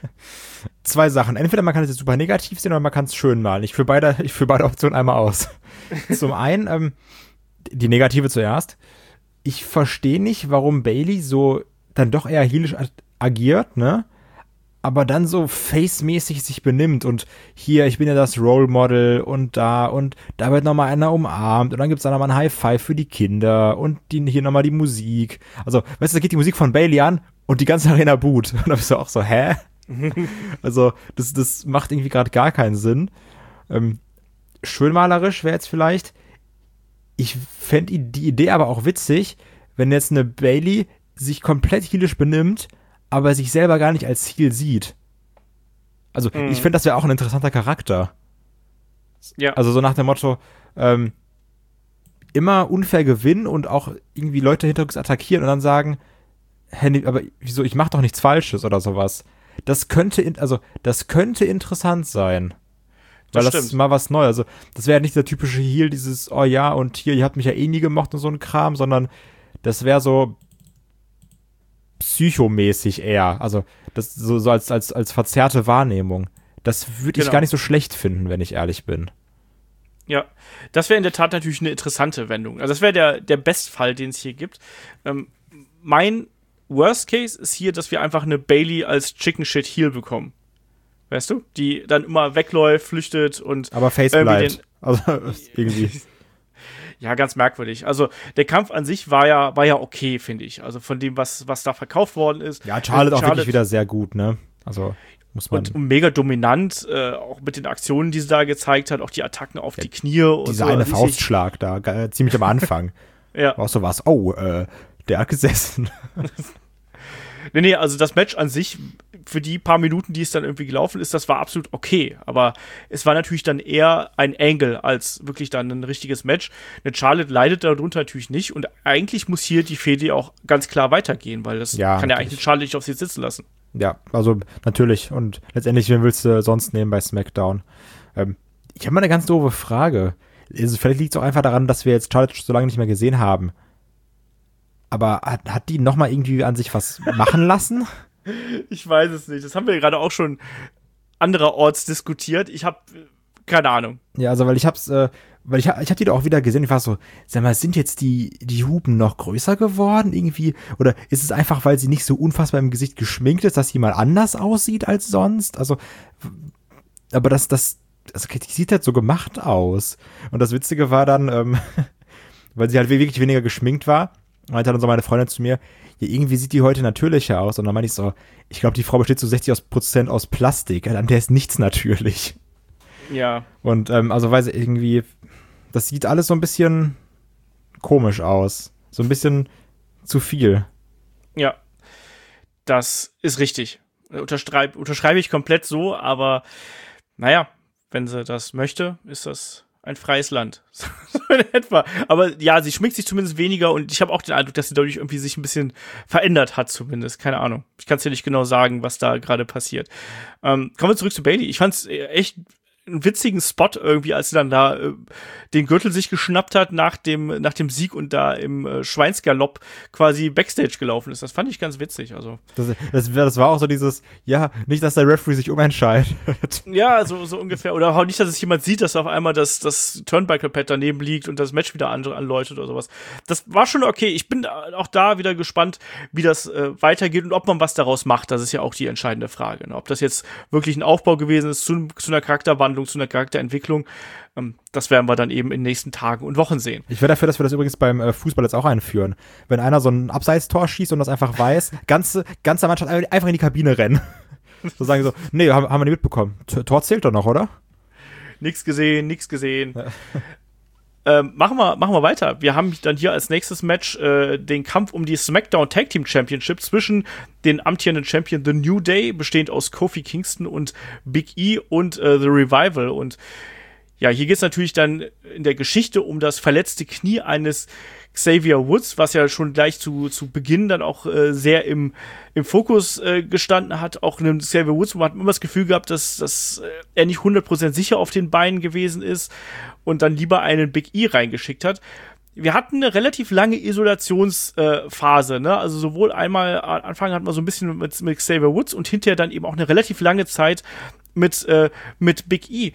Zwei Sachen. Entweder man kann es jetzt super negativ sehen oder man kann es schön malen. Ich führe beide, ich führe beide Optionen einmal aus. Zum einen, ähm, die negative zuerst. Ich verstehe nicht, warum Bayley so dann doch eher heelisch agiert, ne? Aber dann so face-mäßig sich benimmt und hier, ich bin ja das Role Model und da und da wird nochmal einer umarmt und dann gibt's dann nochmal ein High Five für die Kinder und die, hier nochmal die Musik. Also, weißt du, da geht die Musik von Bayley an und die ganze Arena boot. Und da bist du auch so, hä? Also, das, das macht irgendwie gerade gar keinen Sinn. Ähm, schönmalerisch wäre jetzt vielleicht, ich fände die Idee aber auch witzig, wenn jetzt eine Bayley sich komplett heelisch benimmt, aber sich selber gar nicht als Heel sieht. Also, mhm. ich finde, das wäre auch ein interessanter Charakter. Ja. Also so nach dem Motto, ähm, immer unfair gewinnen und auch irgendwie Leute hinterrücks attackieren und dann sagen, hä, aber wieso, ich mach doch nichts Falsches oder sowas. Das könnte, in, also, das könnte interessant sein. Weil das, das ist mal was Neues. Also, das wäre nicht der typische Heel, dieses, oh ja, und hier, ihr habt mich ja eh nie gemocht und so ein Kram, sondern das wäre so psychomäßig eher. Also, das so, so als, als, als verzerrte Wahrnehmung. Das würde ich genau. gar nicht so schlecht finden, wenn ich ehrlich bin. Ja, das wäre in der Tat natürlich eine interessante Wendung. Also, das wäre der, der Bestfall, den es hier gibt. Ähm, mein Worst Case ist hier, dass wir einfach eine Bayley als Chicken Shit Heel bekommen. Weißt du? Die dann immer wegläuft, flüchtet und aber Face bleibt. Also, irgendwie. Ja, ganz merkwürdig. Also, der Kampf an sich war ja, war ja okay, finde ich. Also, von dem, was, was da verkauft worden ist. Ja, Charlotte auch wirklich wieder sehr gut, ne? Also, muss man. Und mega dominant, äh, auch mit den Aktionen, die sie da gezeigt hat, auch die Attacken auf ja, die Knie und dieser so. Dieser eine Faustschlag da, äh, ziemlich am Anfang. Ja. War auch so was, oh, äh, der hat gesessen. Nee, nee, also das Match an sich für die paar Minuten, die es dann irgendwie gelaufen ist, das war absolut okay. Aber es war natürlich dann eher ein Angle als wirklich dann ein richtiges Match. Eine Charlotte leidet darunter natürlich nicht und eigentlich muss hier die Fehde auch ganz klar weitergehen, weil das Ja, kann ja natürlich. eigentlich Charlotte nicht auf sie sitzen lassen. Ja, also natürlich. Und letztendlich, wen willst du sonst nehmen bei SmackDown? Ähm, ich habe mal eine ganz doofe Frage. Also, vielleicht liegt es auch einfach daran, dass wir jetzt Charlotte so lange nicht mehr gesehen haben. Aber hat, hat die nochmal irgendwie an sich was machen lassen? Ich weiß es nicht. Das haben wir gerade auch schon andererorts diskutiert. Ich habe keine Ahnung. Ja, also weil ich hab's, äh, weil ich, hab- ich hab die da auch wieder gesehen, ich war so, sag mal, sind jetzt die, die Hupen noch größer geworden irgendwie? Oder ist es einfach, weil sie nicht so unfassbar im Gesicht geschminkt ist, dass sie mal anders aussieht als sonst? Also, w- aber das, das, das die sieht halt so gemacht aus. Und das Witzige war dann, ähm, weil sie halt wirklich weniger geschminkt war, meinte dann so meine Freundin zu mir, ja, irgendwie sieht die heute natürlicher aus. Und dann meinte ich so, ich glaube, die Frau besteht zu sechzig Prozent aus Plastik, an der ist nichts natürlich. Ja. Und ähm, also weiß ich irgendwie, das sieht alles so ein bisschen komisch aus. So ein bisschen zu viel. Ja. Das ist richtig. Unterschreib, unterschreibe ich komplett so, aber naja, wenn sie das möchte, ist das ein freies Land. So in etwa. Aber ja, sie schminkt sich zumindest weniger und ich habe auch den Eindruck, dass sie dadurch irgendwie sich ein bisschen verändert hat zumindest. Keine Ahnung. Ich kann es dir nicht genau sagen, was da gerade passiert. Ähm, kommen wir zurück zu Bayley. Ich fand es echt einen witzigen Spot irgendwie, als sie dann da äh, den Gürtel sich geschnappt hat nach dem, nach dem Sieg und da im äh, Schweinsgalopp quasi Backstage gelaufen ist. Das fand ich ganz witzig. Also Das, das, das war auch so dieses, ja, nicht, dass der Referee sich umentscheidet. ja, so, so ungefähr. Oder auch nicht, dass es jemand sieht, dass auf einmal das, das Turnbuckle-Pad daneben liegt und das Match wieder an, anläutet oder sowas. Das war schon okay. Ich bin auch da wieder gespannt, wie das äh, weitergeht und ob man was daraus macht. Das ist ja auch die entscheidende Frage. Ne? Ob das jetzt wirklich ein Aufbau gewesen ist zu, zu einer Charakterwandlung, zu einer Charakterentwicklung. Ähm, das werden wir dann eben in den nächsten Tagen und Wochen sehen. Ich wäre dafür, dass wir das übrigens beim äh, Fußball jetzt auch einführen. Wenn einer so ein Abseitstor schießt und das einfach weiß, ganze, ganze Mannschaft einfach in die Kabine rennen. So sagen so, nee, haben, haben wir nicht mitbekommen. T- Tor zählt doch noch, oder? Nix gesehen, nix gesehen. ähm, machen wir, machen wir weiter. Wir haben dann hier als nächstes Match äh, den Kampf um die SmackDown Tag Team Championship zwischen den amtierenden Champion The New Day, bestehend aus Kofi Kingston und Big E und äh, The Revival. Und ja, hier geht es natürlich dann in der Geschichte um das verletzte Knie eines Xavier Woods, was ja schon gleich zu, zu Beginn dann auch äh, sehr im, im Fokus äh, gestanden hat. Auch einem Xavier Woods, man hat immer das Gefühl gehabt, dass, dass äh, er nicht hundert Prozent sicher auf den Beinen gewesen ist und dann lieber einen Big E reingeschickt hat. Wir hatten eine relativ lange Isolationsphase, äh, ne? Also sowohl einmal am Anfang hatten wir so ein bisschen mit, mit Xavier Woods und hinterher dann eben auch eine relativ lange Zeit mit, äh, mit Big E.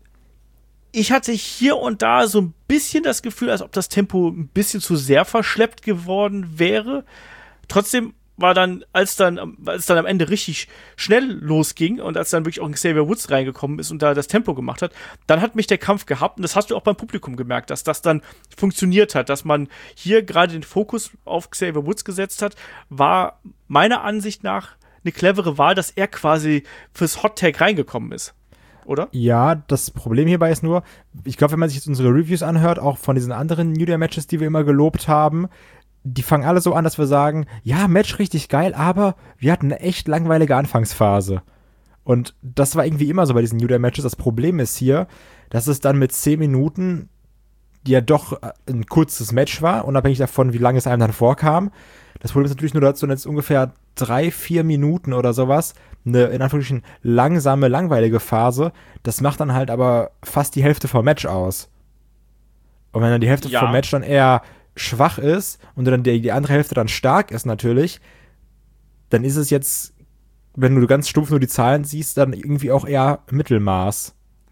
Ich hatte hier und da so ein bisschen das Gefühl, als ob das Tempo ein bisschen zu sehr verschleppt geworden wäre. Trotzdem war dann, als dann, als dann am Ende richtig schnell losging und als dann wirklich auch ein Xavier Woods reingekommen ist und da das Tempo gemacht hat, dann hat mich der Kampf gehabt und das hast du auch beim Publikum gemerkt, dass das dann funktioniert hat, dass man hier gerade den Fokus auf Xavier Woods gesetzt hat, war meiner Ansicht nach eine clevere Wahl, dass er quasi fürs Hot Tag reingekommen ist. Oder? Ja, das Problem hierbei ist nur, ich glaube, wenn man sich jetzt unsere Reviews anhört, auch von diesen anderen New Day Matches, die wir immer gelobt haben, die fangen alle so an, dass wir sagen, ja, Match richtig geil, aber wir hatten eine echt langweilige Anfangsphase. Und das war irgendwie immer so bei diesen New Day Matches. Das Problem ist hier, dass es dann mit zehn Minuten ja doch ein kurzes Match war, unabhängig davon, wie lange es einem dann vorkam. Das Problem ist natürlich nur, dass du jetzt ungefähr drei, vier Minuten oder sowas, eine in Anführungsstrichen langsame, langweilige Phase, das macht dann halt aber fast die Hälfte vom Match aus. Und wenn dann die Hälfte Ja. vom Match dann eher schwach ist und dann die, die andere Hälfte dann stark ist natürlich, dann ist es jetzt, wenn du ganz stumpf nur die Zahlen siehst, dann irgendwie auch eher Mittelmaß.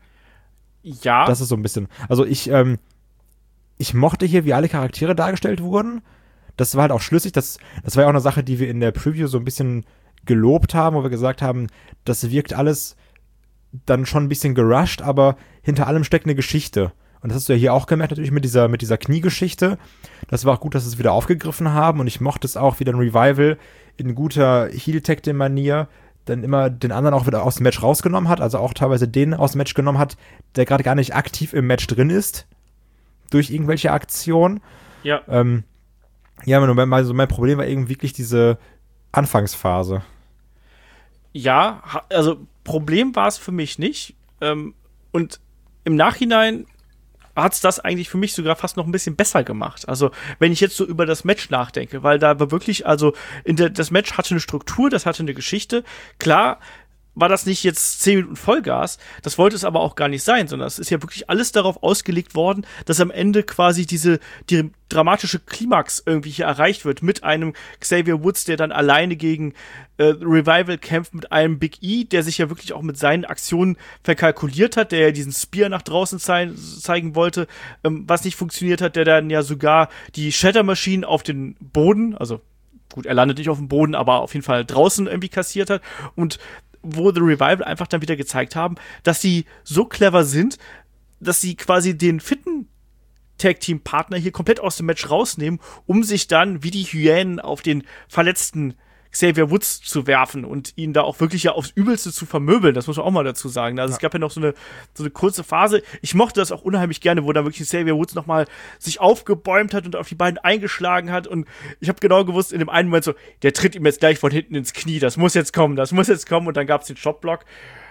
Ja. Das ist so ein bisschen, also ich, ähm, ich mochte hier, wie alle Charaktere dargestellt wurden. Das war halt auch schlüssig. Das, das war ja auch eine Sache, die wir in der Preview so ein bisschen gelobt haben, wo wir gesagt haben, das wirkt alles dann schon ein bisschen gerusht, aber hinter allem steckt eine Geschichte. Und das hast du ja hier auch gemerkt, natürlich mit dieser, mit dieser Kniegeschichte. Das war auch gut, dass sie es wieder aufgegriffen haben. Und ich mochte es auch, wie dann Revival in guter Heel-Tag-Manier dann immer den anderen auch wieder aus dem Match rausgenommen hat. Also auch teilweise den aus dem Match genommen hat, der gerade gar nicht aktiv im Match drin ist. Durch irgendwelche Aktionen. Ja. Ähm, ja, mein, mein, mein Problem war eben wirklich diese Anfangsphase. Ja, ha- also Problem war es für mich nicht. Ähm, und im Nachhinein hat es das eigentlich für mich sogar fast noch ein bisschen besser gemacht. Also, wenn ich jetzt so über das Match nachdenke, weil da war wirklich, also, in der, das Match hatte eine Struktur, das hatte eine Geschichte. Klar war das nicht jetzt zehn Minuten Vollgas, das wollte es aber auch gar nicht sein, sondern es ist ja wirklich alles darauf ausgelegt worden, dass am Ende quasi diese die dramatische Klimax irgendwie hier erreicht wird, mit einem Xavier Woods, der dann alleine gegen äh, Revival kämpft, mit einem Big E, der sich ja wirklich auch mit seinen Aktionen verkalkuliert hat, der ja diesen Spear nach draußen zei- zeigen wollte, ähm, was nicht funktioniert hat, der dann ja sogar die Shatter Machine auf den Boden, also gut, er landet nicht auf dem Boden, aber auf jeden Fall draußen irgendwie kassiert hat, und wo The Revival einfach dann wieder gezeigt haben, dass sie so clever sind, dass sie quasi den fitten Tag-Team-Partner hier komplett aus dem Match rausnehmen, um sich dann wie die Hyänen auf den verletzten Xavier Woods zu werfen und ihn da auch wirklich ja aufs Übelste zu vermöbeln. Das muss man auch mal dazu sagen. Also ja. Es gab ja noch so eine, so eine kurze Phase. Ich mochte das auch unheimlich gerne, wo dann wirklich Xavier Woods nochmal sich aufgebäumt hat und auf die beiden eingeschlagen hat. Und ich habe genau gewusst, in dem einen Moment so, der tritt ihm jetzt gleich von hinten ins Knie. Das muss jetzt kommen, das muss jetzt kommen. Und dann gab es den Shotblock.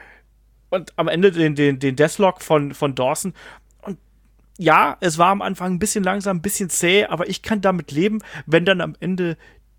Und am Ende den, den, den Deathlock von, von Dawson. Und ja, es war am Anfang ein bisschen langsam, ein bisschen zäh, aber ich kann damit leben, wenn dann am Ende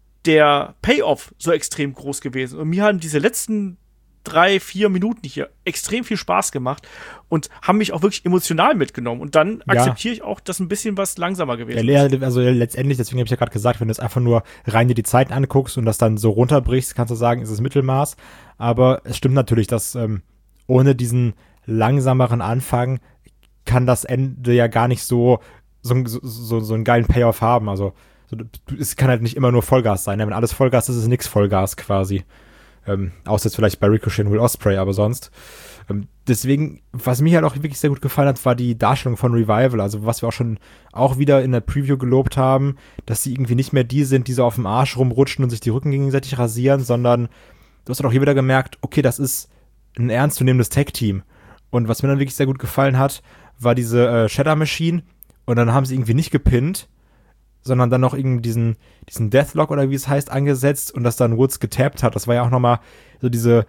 der Payoff so extrem groß gewesen. Und mir haben diese letzten drei, vier Minuten hier extrem viel Spaß gemacht und haben mich auch wirklich emotional mitgenommen. Und dann ja. akzeptiere ich auch, dass ein bisschen was langsamer gewesen ja, ist. Also letztendlich, deswegen habe ich ja gerade gesagt, wenn du es einfach nur rein dir die Zeit anguckst und das dann so runterbrichst, kannst du sagen, ist es Mittelmaß. Aber es stimmt natürlich, dass ähm, ohne diesen langsameren Anfang kann das Ende ja gar nicht so, so, so, so einen geilen Payoff haben. Also So, es kann halt nicht immer nur Vollgas sein. Wenn alles Vollgas ist, ist es nix Vollgas quasi. Ähm, außer jetzt vielleicht bei Ricochet und Will Ospreay, aber sonst. Ähm, deswegen, was mir halt auch wirklich sehr gut gefallen hat, war die Darstellung von Revival. Also was wir auch schon auch wieder in der Preview gelobt haben, dass sie irgendwie nicht mehr die sind, die so auf dem Arsch rumrutschen und sich die Rücken gegenseitig rasieren, sondern du hast auch hier wieder gemerkt, okay, das ist ein ernstzunehmendes Tag-Team. Und was mir dann wirklich sehr gut gefallen hat, war diese äh, Shatter Machine. Und dann haben sie irgendwie nicht gepinnt, sondern dann noch irgendwie diesen, diesen Deathlock oder wie es heißt, angesetzt und das dann Woods getappt hat. Das war ja auch nochmal so diese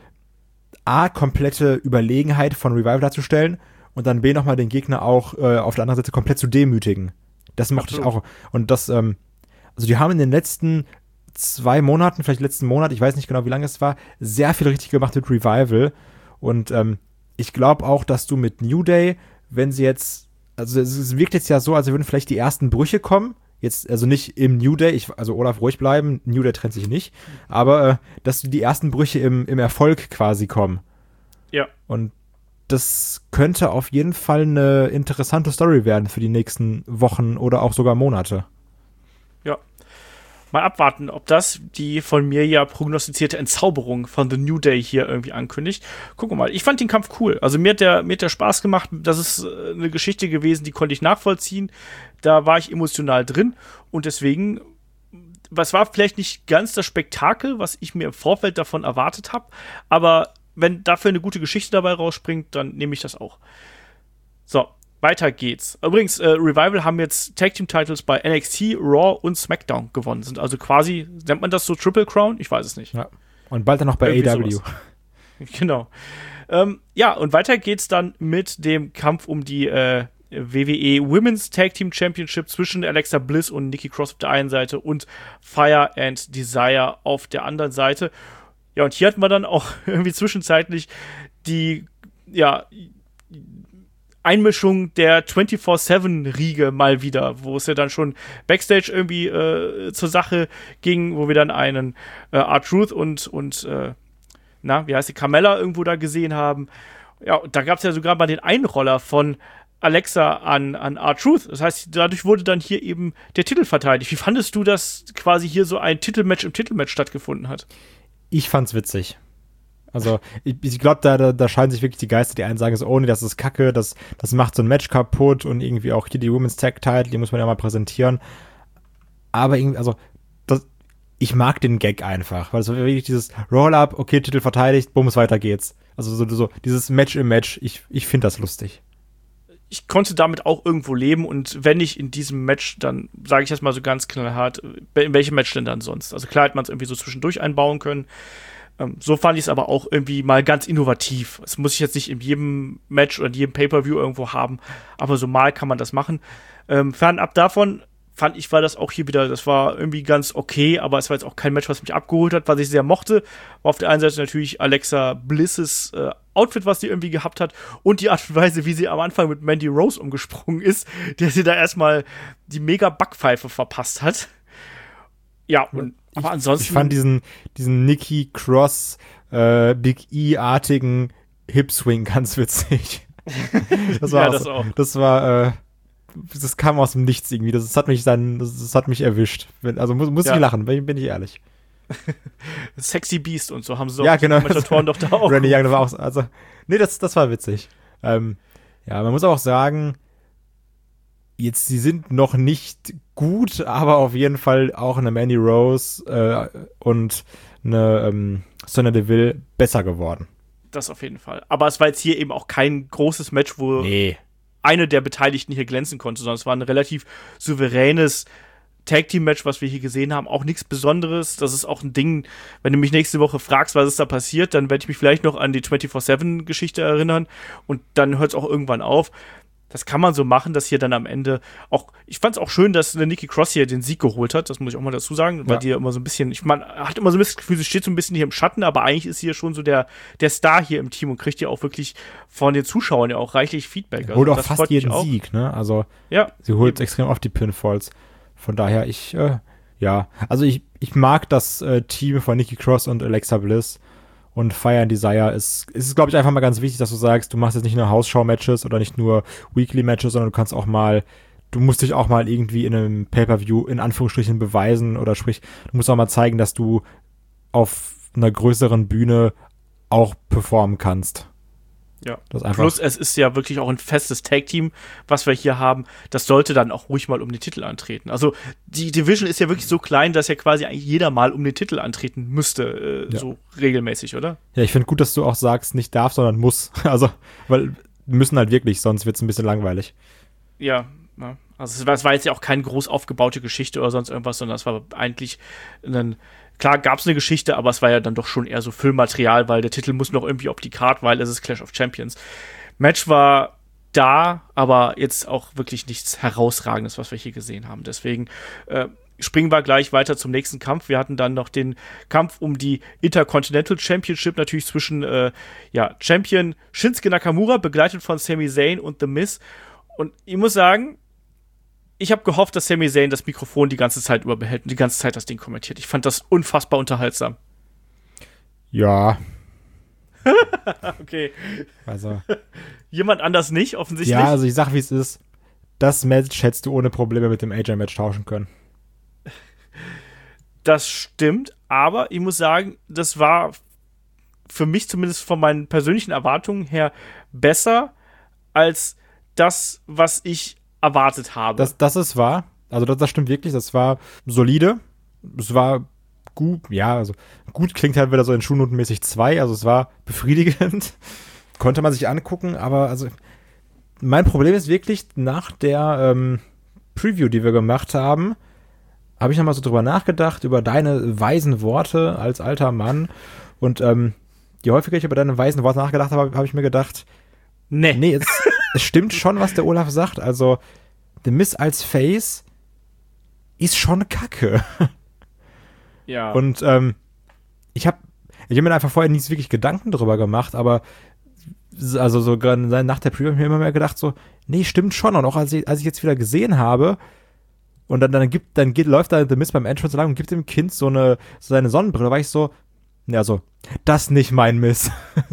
A, komplette Überlegenheit von Revival darzustellen und dann B, nochmal den Gegner auch äh, auf der anderen Seite komplett zu demütigen. Das mochte ich auch. Und das, ähm, also die haben in den letzten zwei Monaten, vielleicht letzten Monat, ich weiß nicht genau, wie lange es war, sehr viel richtig gemacht mit Revival. Und ähm, ich glaube auch, dass du mit New Day, wenn sie jetzt, also es wirkt jetzt ja so, als würden vielleicht die ersten Brüche kommen. Jetzt, also nicht im New Day, ich, also Olaf, ruhig bleiben, New Day trennt sich nicht, aber äh, dass die ersten Brüche im, im Erfolg quasi kommen. Ja. Und das könnte auf jeden Fall eine interessante Story werden für die nächsten Wochen oder auch sogar Monate. Ja. Mal abwarten, ob das die von mir ja prognostizierte Entzauberung von The New Day hier irgendwie ankündigt. Gucken wir mal. Ich fand den Kampf cool. Also mir hat der, mir hat der Spaß gemacht. Das ist eine Geschichte gewesen, die konnte ich nachvollziehen. Da war ich emotional drin. Und deswegen, was war vielleicht nicht ganz das Spektakel, was ich mir im Vorfeld davon erwartet habe. Aber wenn dafür eine gute Geschichte dabei rausspringt, dann nehme ich das auch. So. Weiter geht's. Übrigens, äh, Revival haben jetzt Tag-Team-Titles bei N X T, Raw und SmackDown gewonnen. Sind also quasi, nennt man das so Triple Crown? Ich weiß es nicht. Ja. Und bald dann noch bei A E W. Genau. Ähm, ja, und weiter geht's dann mit dem Kampf um die äh, W W E Women's Tag-Team Championship zwischen Alexa Bliss und Nikki Cross auf der einen Seite und Fire and Desire auf der anderen Seite. Ja, und hier hatten wir dann auch irgendwie zwischenzeitlich die, ja, Einmischung der vierundzwanzig sieben Riege mal wieder, wo es ja dann schon Backstage irgendwie äh, zur Sache ging, wo wir dann einen äh, R-Truth und, und äh, na, wie heißt die, Carmella irgendwo da gesehen haben. Ja, und da gab es ja sogar mal den Einroller von Alexa an, an R-Truth. Das heißt, dadurch wurde dann hier eben der Titel verteidigt. Wie fandest du, dass quasi hier so ein Titelmatch im Titelmatch stattgefunden hat? Ich fand's witzig. Also, ich, ich glaube, da, da, da scheiden sich wirklich die Geister. Die einen sagen so, oh nee, das ist Kacke, das, das macht so ein Match kaputt und irgendwie auch hier die Women's Tag Title, die muss man ja mal präsentieren. Aber irgendwie, also, das, ich mag den Gag einfach, weil es wirklich dieses Roll-Up, okay, Titel verteidigt, bums, weiter geht's. Also so, so dieses Match im Match, ich, ich finde das lustig. Ich konnte damit auch irgendwo leben und wenn nicht in diesem Match, dann sage ich das mal so ganz knallhart, in welchem Match denn dann sonst? Also klar hätte man es irgendwie so zwischendurch einbauen können. Ähm, so fand ich es aber auch irgendwie mal ganz innovativ. Das muss ich jetzt nicht in jedem Match oder in jedem Pay-Per-View irgendwo haben, aber so mal kann man das machen. Ähm, fernab davon fand ich, war das auch hier wieder, das war irgendwie ganz okay, aber es war jetzt auch kein Match, was mich abgeholt hat, was ich sehr mochte. War auf der einen Seite natürlich Alexa Blisses äh, Outfit, was sie irgendwie gehabt hat, und die Art und Weise, wie sie am Anfang mit Mandy Rose umgesprungen ist, der sie da erstmal die mega Backpfeife verpasst hat. Ja, und ich, aber ansonsten. Ich fand diesen, diesen Nikki Cross äh, Big E-artigen Hip-Swing ganz witzig. Das war ja, auch, das auch. Das war, äh, das kam aus dem Nichts irgendwie. Das, das hat mich dann, das, das hat mich erwischt. Also muss, muss ja. ich lachen, bin, bin ich ehrlich. Sexy Beast und so haben sie ja, auch genau. die Kommentatoren doch da auch. Randy Young war auch, also, nee, das, das war witzig. Ähm, ja, man muss auch sagen, jetzt, sie sind noch nicht gut, aber auf jeden Fall auch eine Mandy Rose äh, und eine ähm, Sonya Deville besser geworden. Das auf jeden Fall. Aber es war jetzt hier eben auch kein großes Match, wo Nee. eine der Beteiligten hier glänzen konnte, sondern es war ein relativ souveränes Tag-Team-Match, was wir hier gesehen haben. Auch nichts Besonderes. Das ist auch ein Ding, wenn du mich nächste Woche fragst, was ist da passiert, dann werde ich mich vielleicht noch an die vierundzwanzig sieben Geschichte erinnern und dann hört es auch irgendwann auf. Das kann man so machen, dass hier dann am Ende auch, ich fand es auch schön, dass eine Nikki Cross hier den Sieg geholt hat, das muss ich auch mal dazu sagen, weil ja. die ja immer so ein bisschen, ich man hat immer so ein bisschen das Gefühl, sie steht so ein bisschen hier im Schatten, aber eigentlich ist sie ja schon so der, der Star hier im Team und kriegt ja auch wirklich von den Zuschauern ja auch reichlich Feedback. Also holt auch das fast jeden Sieg, ne? Also ja, sie holt extrem oft die Pinfalls. Von daher, ich, äh, ja, also ich, ich mag das äh, Team von Nikki Cross und Alexa Bliss. Und Fire and Desire ist, ist glaube ich, einfach mal ganz wichtig, dass du sagst, du machst jetzt nicht nur Hausschau-Matches oder nicht nur Weekly-Matches, sondern du kannst auch mal, du musst dich auch mal irgendwie in einem Pay-Per-View in Anführungsstrichen beweisen oder sprich, du musst auch mal zeigen, dass du auf einer größeren Bühne auch performen kannst. Ja. Das einfach Plus, es ist ja wirklich auch ein festes Tag-Team, was wir hier haben. Das sollte dann auch ruhig mal um den Titel antreten. Also, die Division ist ja wirklich so klein, dass ja quasi eigentlich jeder mal um den Titel antreten müsste, äh, ja. so regelmäßig, oder? Ja, ich finde gut, dass du auch sagst, nicht darf, sondern muss. Also, weil müssen halt wirklich, sonst wird es ein bisschen langweilig. Ja, ja. Also, es war, es war jetzt ja auch keine groß aufgebaute Geschichte oder sonst irgendwas, sondern es war eigentlich ein. Klar gab es eine Geschichte, aber es war ja dann doch schon eher so Füllmaterial, weil der Titel muss noch irgendwie auf die Card, weil es ist Clash of Champions. Match war da, aber jetzt auch wirklich nichts Herausragendes, was wir hier gesehen haben. Deswegen äh, springen wir gleich weiter zum nächsten Kampf. Wir hatten dann noch den Kampf um die Intercontinental Championship, natürlich zwischen äh, ja, Champion Shinsuke Nakamura, begleitet von Sami Zayn und The Miz. Und ich muss sagen, ich habe gehofft, dass Sami Zayn das Mikrofon die ganze Zeit über behält und die ganze Zeit das Ding kommentiert. Ich fand das unfassbar unterhaltsam. Ja. Okay. Also. Jemand anders nicht, offensichtlich? Ja, also ich sag, wie es ist. Das Match hättest du ohne Probleme mit dem A J-Match tauschen können. Das stimmt, aber ich muss sagen, das war für mich zumindest von meinen persönlichen Erwartungen her besser als das, was ich erwartet habe. Das, das ist wahr. Also das, das stimmt wirklich. Das war solide. Es war gut. Ja, also gut klingt halt wieder so in Schulnotenmäßig zwei. Also es war befriedigend. Konnte man sich angucken. Aber also mein Problem ist wirklich, nach der ähm, Preview, die wir gemacht haben, habe ich nochmal so drüber nachgedacht, über deine weisen Worte als alter Mann. Und ähm, je häufiger ich über deine weisen Worte nachgedacht habe, habe ich mir gedacht, nee, nee, es, es stimmt schon, was der Olaf sagt. Also, The Miz als Face ist schon kacke. Ja. Und ähm, ich habe ich hab mir einfach vorher nie wirklich Gedanken drüber gemacht, aber also so gerade nach der Preview habe ich mir immer mehr gedacht, so, nee, stimmt schon. Und auch als ich, als ich jetzt wieder gesehen habe, und dann, dann, gibt, dann geht, läuft da The Miz beim Entrance lang und gibt dem Kind so eine so seine Sonnenbrille, da war ich so, ja, so, das nicht mein Miz.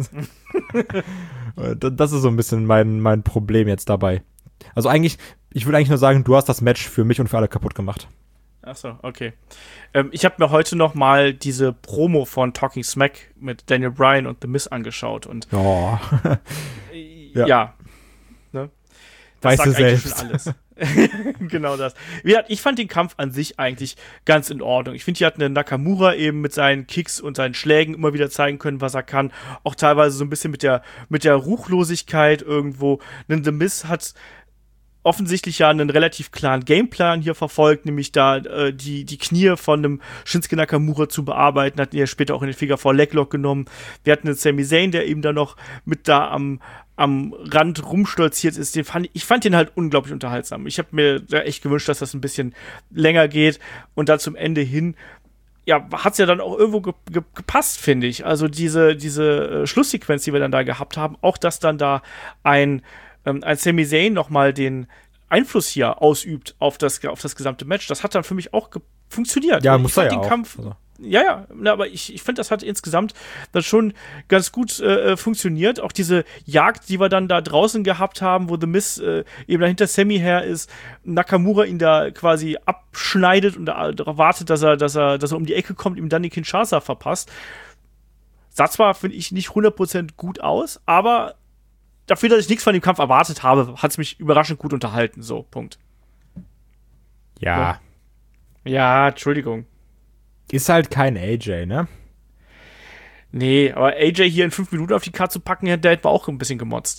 Das ist so ein bisschen mein, mein Problem jetzt dabei. Also eigentlich, ich würde eigentlich nur sagen, du hast das Match für mich und für alle kaputt gemacht. Ach so, okay. Ähm, ich habe mir heute noch mal diese Promo von Talking Smack mit Daniel Bryan und The Miz angeschaut und oh. ja, ja ne? Das weißt sagt du eigentlich selbst. schon alles. Genau das. Ich fand den Kampf an sich eigentlich ganz in Ordnung. Ich finde, hier hat eine Nakamura eben mit seinen Kicks und seinen Schlägen immer wieder zeigen können, was er kann. Auch teilweise so ein bisschen mit der, mit der Ruchlosigkeit irgendwo. Denn The Miz hat offensichtlich ja einen relativ klaren Gameplan hier verfolgt, nämlich da äh, die, die Knie von einem Shinsuke Nakamura zu bearbeiten, hatten ja später auch in den Figure four Leglock genommen. Wir hatten einen Sami Zayn, der eben da noch mit da am, am Rand rumstolziert ist. Den fand, ich fand den halt unglaublich unterhaltsam. Ich habe mir da echt gewünscht, dass das ein bisschen länger geht und dann zum Ende hin ja, hat's ja dann auch irgendwo ge- ge- gepasst, finde ich. Also diese, diese äh, Schlusssequenz, die wir dann da gehabt haben, auch dass dann da ein, ähm, ein Sami Zayn nochmal den Einfluss hier ausübt auf das, auf das gesamte Match, das hat dann für mich auch ge- funktioniert. Ja, ich muss fand er ja den auch. Kampf, Also. Ja, ja, na, aber ich, ich finde, das hat insgesamt dann schon ganz gut äh, funktioniert. Auch diese Jagd, die wir dann da draußen gehabt haben, wo The Miz äh, eben dahinter Sammy her ist, Nakamura ihn da quasi abschneidet und da, darauf wartet, dass er, dass er, dass er um die Ecke kommt, ihm dann die Kinshasa verpasst. Sah zwar, finde ich, nicht hundert Prozent gut aus, aber dafür, dass ich nichts von dem Kampf erwartet habe, hat es mich überraschend gut unterhalten. So, Punkt. Ja. Ja, ja, Entschuldigung. Ist halt kein A J, ne? Nee, aber A J hier in fünf Minuten auf die Karte zu packen, der hätte auch ein bisschen gemotzt.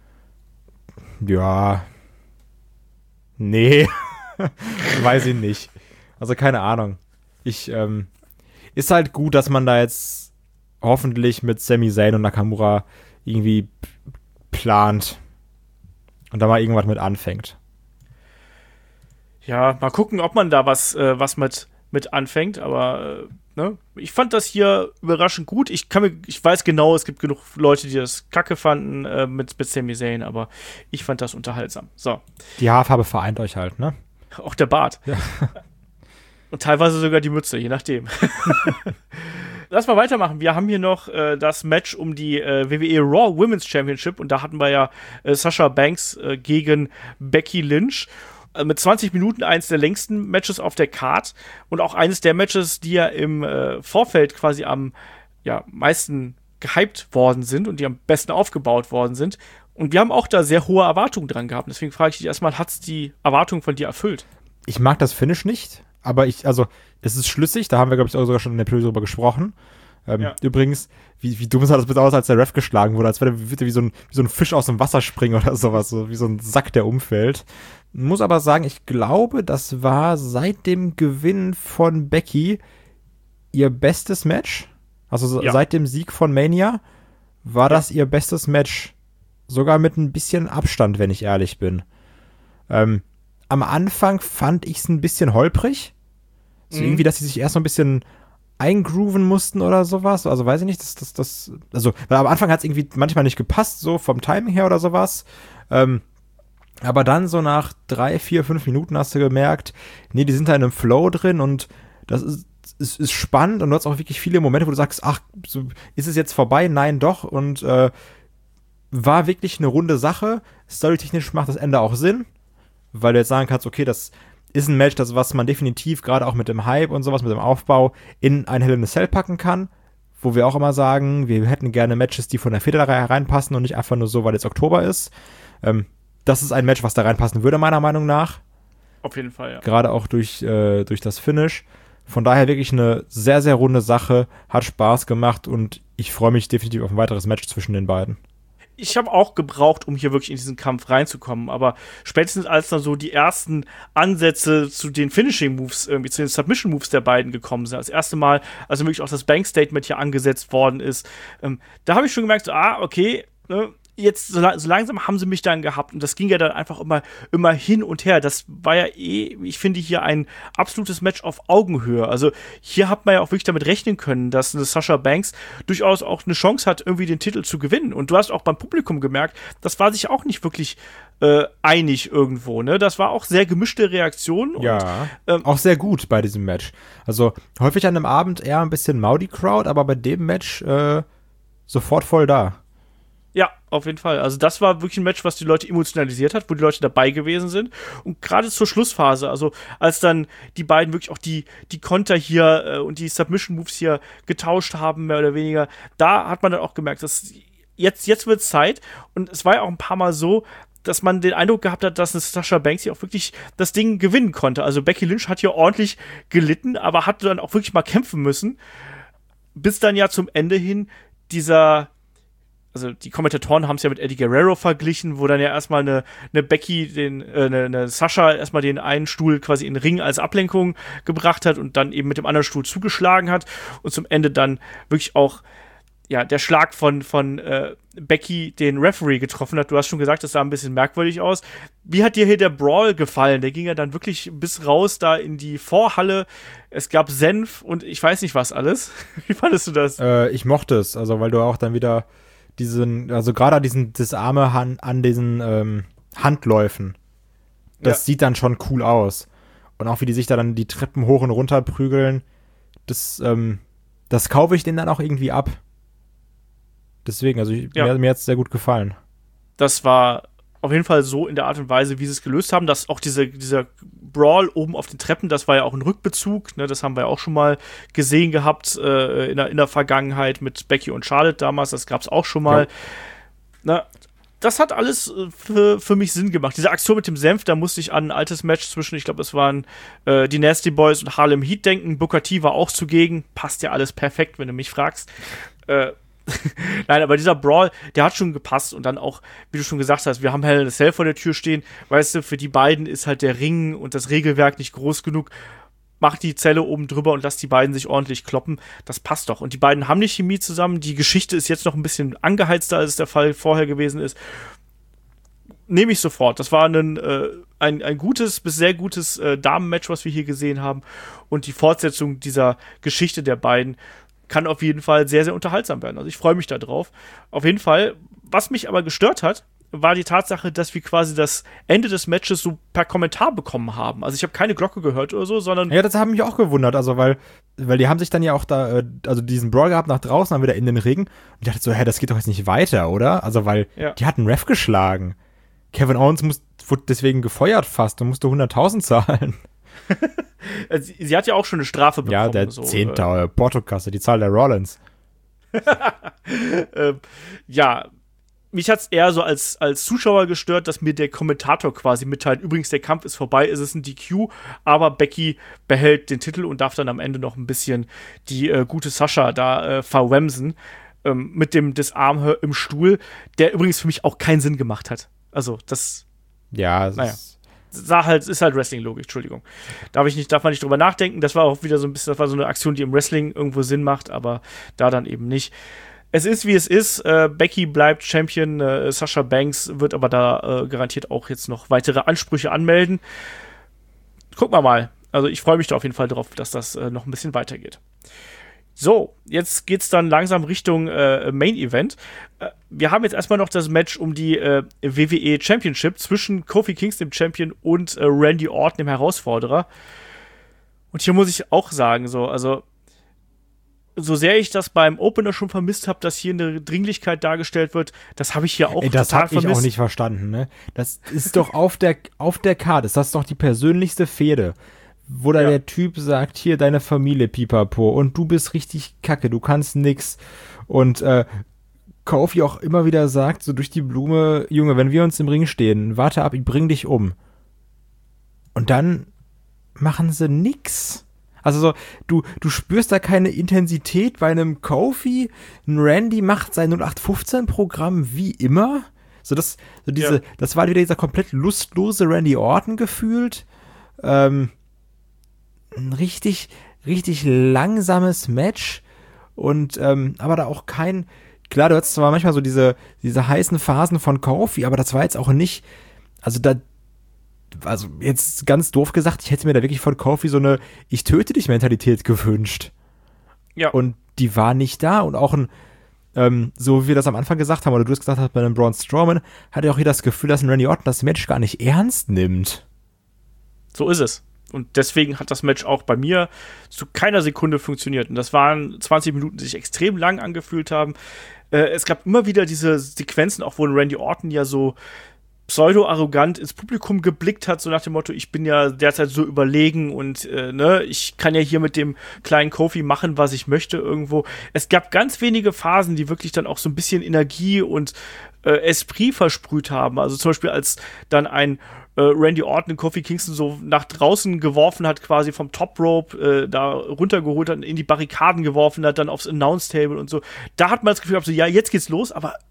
Ja. Nee. Weiß ich nicht. Also keine Ahnung. Ich, ähm, ist halt gut, dass man da jetzt hoffentlich mit Sami Zayn und Nakamura irgendwie p- plant und da mal irgendwas mit anfängt. Ja, mal gucken, ob man da was, äh, was mit mit anfängt, aber äh, ne? Ich fand das hier überraschend gut. Ich kann mir, ich weiß genau, es gibt genug Leute, die das kacke fanden äh, mit, mit Sami Zayn, aber ich fand das unterhaltsam. So. Die Haarfarbe vereint euch halt, ne? Auch der Bart. Ja. Und teilweise sogar die Mütze, je nachdem. Lass mal weitermachen. Wir haben hier noch äh, das Match um die äh, W W E Raw Women's Championship und da hatten wir ja äh, Sasha Banks äh, gegen Becky Lynch. Mit zwanzig Minuten eines der längsten Matches auf der Card und auch eines der Matches, die ja im äh, Vorfeld quasi am ja, meisten gehypt worden sind und die am besten aufgebaut worden sind. Und wir haben auch da sehr hohe Erwartungen dran gehabt. Deswegen frage ich dich erstmal, hat es die Erwartungen von dir erfüllt? Ich mag das Finish nicht, aber ich, also, es ist schlüssig, da haben wir, glaube ich, auch sogar schon in der Episode drüber gesprochen. Ähm, ja. Übrigens, wie, wie dumm sah das bitte aus, als der Ref geschlagen wurde, als würde er wie so, ein, wie so ein Fisch aus dem Wasser springen oder sowas, so wie so ein Sack, der umfällt. Muss aber sagen, ich glaube, das war seit dem Gewinn von Becky ihr bestes Match. Also ja. Seit dem Sieg von Mania war ja. das ihr bestes Match. Sogar mit ein bisschen Abstand, wenn ich ehrlich bin. Ähm, am Anfang fand ich es ein bisschen holprig. So mhm. irgendwie, dass sie sich erst noch ein bisschen eingrooven mussten oder sowas. Also weiß ich nicht, das, das, das, also, weil am Anfang hat es irgendwie manchmal nicht gepasst, so vom Timing her oder sowas. Ähm, aber dann so nach drei, vier, fünf Minuten hast du gemerkt, nee, die sind da in einem Flow drin und das ist, ist, ist spannend und du hast auch wirklich viele Momente, wo du sagst, ach, so, ist es jetzt vorbei? Nein, doch. Und äh, war wirklich eine runde Sache. Storytechnisch macht das Ende auch Sinn, weil du jetzt sagen kannst, okay, das ist ein Match, das, was man definitiv gerade auch mit dem Hype und sowas, mit dem Aufbau in ein Hell in a Cell packen kann, wo wir auch immer sagen, wir hätten gerne Matches, die von der Federreihe reinpassen und nicht einfach nur so, weil jetzt Oktober ist. Ähm, das ist ein Match, was da reinpassen würde, meiner Meinung nach. Auf jeden Fall, ja. Gerade auch durch, äh, durch das Finish. Von daher wirklich eine sehr, sehr runde Sache, hat Spaß gemacht und ich freue mich definitiv auf ein weiteres Match zwischen den beiden. Ich habe auch gebraucht, um hier wirklich in diesen Kampf reinzukommen, aber spätestens als dann so die ersten Ansätze zu den Finishing-Moves, irgendwie zu den Submission-Moves der beiden gekommen sind, das erste Mal, also wirklich auch das Bank-Statement hier angesetzt worden ist, ähm, da habe ich schon gemerkt, so, ah, okay, ne, jetzt so, so langsam haben sie mich dann gehabt und das ging ja dann einfach immer, immer hin und her. Das war ja eh, ich finde, hier ein absolutes Match auf Augenhöhe. Also hier hat man ja auch wirklich damit rechnen können, dass eine Sasha Banks durchaus auch eine Chance hat, irgendwie den Titel zu gewinnen. Und du hast auch beim Publikum gemerkt, das war sich auch nicht wirklich äh, einig irgendwo. Ne? Das war auch sehr gemischte Reaktionen. Und, ja, ähm, auch sehr gut bei diesem Match. Also häufig an einem Abend eher ein bisschen Maudi Crowd, aber bei dem Match äh, sofort voll da. Ja, auf jeden Fall. Also das war wirklich ein Match, was die Leute emotionalisiert hat, wo die Leute dabei gewesen sind. Und gerade zur Schlussphase, also als dann die beiden wirklich auch die, die Konter hier äh, und die Submission-Moves hier getauscht haben, mehr oder weniger, da hat man dann auch gemerkt, dass jetzt, jetzt wird es Zeit. Und es war ja auch ein paar Mal so, dass man den Eindruck gehabt hat, dass eine Sasha Banks hier auch wirklich das Ding gewinnen konnte. Also Becky Lynch hat hier ordentlich gelitten, aber hat dann auch wirklich mal kämpfen müssen, bis dann ja zum Ende hin dieser also die Kommentatoren haben es ja mit Eddie Guerrero verglichen, wo dann ja erstmal eine, eine Becky, den, äh, eine, eine Sascha erstmal den einen Stuhl quasi in den Ring als Ablenkung gebracht hat und dann eben mit dem anderen Stuhl zugeschlagen hat und zum Ende dann wirklich auch ja, der Schlag von, von äh, Becky den Referee getroffen hat. Du hast schon gesagt, das sah ein bisschen merkwürdig aus. Wie hat dir hier der Brawl gefallen? Der ging ja dann wirklich bis raus da in die Vorhalle. Es gab Senf und ich weiß nicht was alles. Wie fandest du das? Äh, ich mochte es, also weil du auch dann wieder diesen, also gerade diesen, das Arme an, an diesen ähm, Handläufen, das ja. sieht dann schon cool aus. Und auch wie die sich da dann die Treppen hoch und runter prügeln, das, ähm, das kaufe ich denen dann auch irgendwie ab. Deswegen, also ich, ja. mir, mir hat es sehr gut gefallen. Das war auf jeden Fall so in der Art und Weise, wie sie es gelöst haben, dass auch diese, dieser Brawl oben auf den Treppen, das war ja auch ein Rückbezug, ne, das haben wir auch schon mal gesehen gehabt äh, in, der, in der Vergangenheit mit Becky und Charlotte damals, das gab es auch schon mal. Ja. Na, das hat alles für, für mich Sinn gemacht. Diese Aktion mit dem Senf, da musste ich an ein altes Match zwischen, ich glaube, es waren äh, die Nasty Boys und Harlem Heat denken. Booker T war auch zugegen. Passt ja alles perfekt, wenn du mich fragst. Äh, Nein, aber dieser Brawl, der hat schon gepasst und dann auch, wie du schon gesagt hast, wir haben Hell in a Cell vor der Tür stehen, weißt du, für die beiden ist halt der Ring und das Regelwerk nicht groß genug, mach die Zelle oben drüber und lass die beiden sich ordentlich kloppen, das passt doch. Und die beiden haben nicht Chemie zusammen, die Geschichte ist jetzt noch ein bisschen angeheizter, als es der Fall vorher gewesen ist. Nehme ich sofort. Das war ein, äh, ein, ein gutes bis sehr gutes äh, Damenmatch, was wir hier gesehen haben und die Fortsetzung dieser Geschichte der beiden kann auf jeden Fall sehr, sehr unterhaltsam werden. Also ich freue mich da drauf. Auf jeden Fall. Was mich aber gestört hat, war die Tatsache, dass wir quasi das Ende des Matches so per Kommentar bekommen haben. Also ich habe keine Glocke gehört oder so, sondern... Ja, das hat mich auch gewundert, also weil, weil die haben sich dann ja auch da, äh, also diesen Brawl gehabt nach draußen, dann wieder in den Ring. Und ich dachte so, hä, das geht doch jetzt nicht weiter, oder? Also weil, ja. die hatten Ref geschlagen. Kevin Owens muss, wurde deswegen gefeuert fast und musste hunderttausend zahlen. sie, sie hat ja auch schon eine Strafe bekommen. Ja, der so, zehnte äh. Portokasse, die Zahl der Rollins. ähm, ja, mich hat es eher so als, als Zuschauer gestört, dass mir der Kommentator quasi mitteilt, übrigens, der Kampf ist vorbei, es ist ein D Q, aber Becky behält den Titel und darf dann am Ende noch ein bisschen die äh, gute Sascha da äh, verwemsen ähm, mit dem Disarm im Stuhl, der übrigens für mich auch keinen Sinn gemacht hat. Also, das ja, es naja. ist Sah halt, ist halt Wrestling-Logik, Entschuldigung. Darf ich nicht, darf man nicht drüber nachdenken. Das war auch wieder so ein bisschen, das war so eine Aktion, die im Wrestling irgendwo Sinn macht, aber da dann eben nicht. Es ist, wie es ist. Äh, Becky bleibt Champion, äh, Sasha Banks wird aber da äh, garantiert auch jetzt noch weitere Ansprüche anmelden. Gucken wir mal. Also ich freue mich da auf jeden Fall drauf, dass das äh, noch ein bisschen weitergeht. So, jetzt geht's dann langsam Richtung äh, Main Event. Äh, wir haben jetzt erstmal noch das Match um die äh, W W E Championship zwischen Kofi Kingston, dem Champion, und äh, Randy Orton, dem Herausforderer. Und hier muss ich auch sagen, so, also so sehr ich das beim Opener schon vermisst habe, dass hier eine Dringlichkeit dargestellt wird, das habe ich hier auch Ey, das total hab ich vermisst. auch nicht verstanden, ne? Das ist doch auf der, auf der Karte, das ist doch die persönlichste Fehde. Wo da ja. der Typ sagt, hier, deine Familie, Pipapo, und du bist richtig kacke, du kannst nix. Und äh, Kofi auch immer wieder sagt, so durch die Blume, Junge, wenn wir uns im Ring stehen, warte ab, ich bring dich um. Und dann machen sie nix. Also so, du, du spürst da keine Intensität bei einem Kofi. Ein Randy macht sein null acht fünfzehn Programm wie immer. So, das, so diese, ja. das war wieder dieser komplett lustlose Randy Orton gefühlt. Ähm, ein richtig, richtig langsames Match und ähm, aber da auch kein, klar, du hattest zwar manchmal so diese, diese heißen Phasen von Kofi, aber das war jetzt auch nicht, also da, also jetzt ganz doof gesagt, ich hätte mir da wirklich von Kofi so eine Ich töte dich Mentalität gewünscht. Ja. Und die war nicht da und auch ein, ähm, so wie wir das am Anfang gesagt haben, oder du es gesagt hast bei einem Braun Strowman, hatte ich auch hier das Gefühl, dass ein Randy Orton das Match gar nicht ernst nimmt. So ist es. Und deswegen hat das Match auch bei mir zu keiner Sekunde funktioniert. Und das waren zwanzig Minuten, die sich extrem lang angefühlt haben. Äh, es gab immer wieder diese Sequenzen, auch wo Randy Orton ja so pseudo-arrogant ins Publikum geblickt hat, so nach dem Motto, ich bin ja derzeit so überlegen und äh, ne, ich kann ja hier mit dem kleinen Kofi machen, was ich möchte irgendwo. Es gab ganz wenige Phasen, die wirklich dann auch so ein bisschen Energie und äh, Esprit versprüht haben. Also zum Beispiel, als dann ein äh, Randy Orton Kofi Kingston so nach draußen geworfen hat, quasi vom Top Rope, äh, da runtergeholt hat, in die Barrikaden geworfen hat, dann aufs Announce Table und so. Da hat man das Gefühl gehabt, so, ja, jetzt geht's los, aber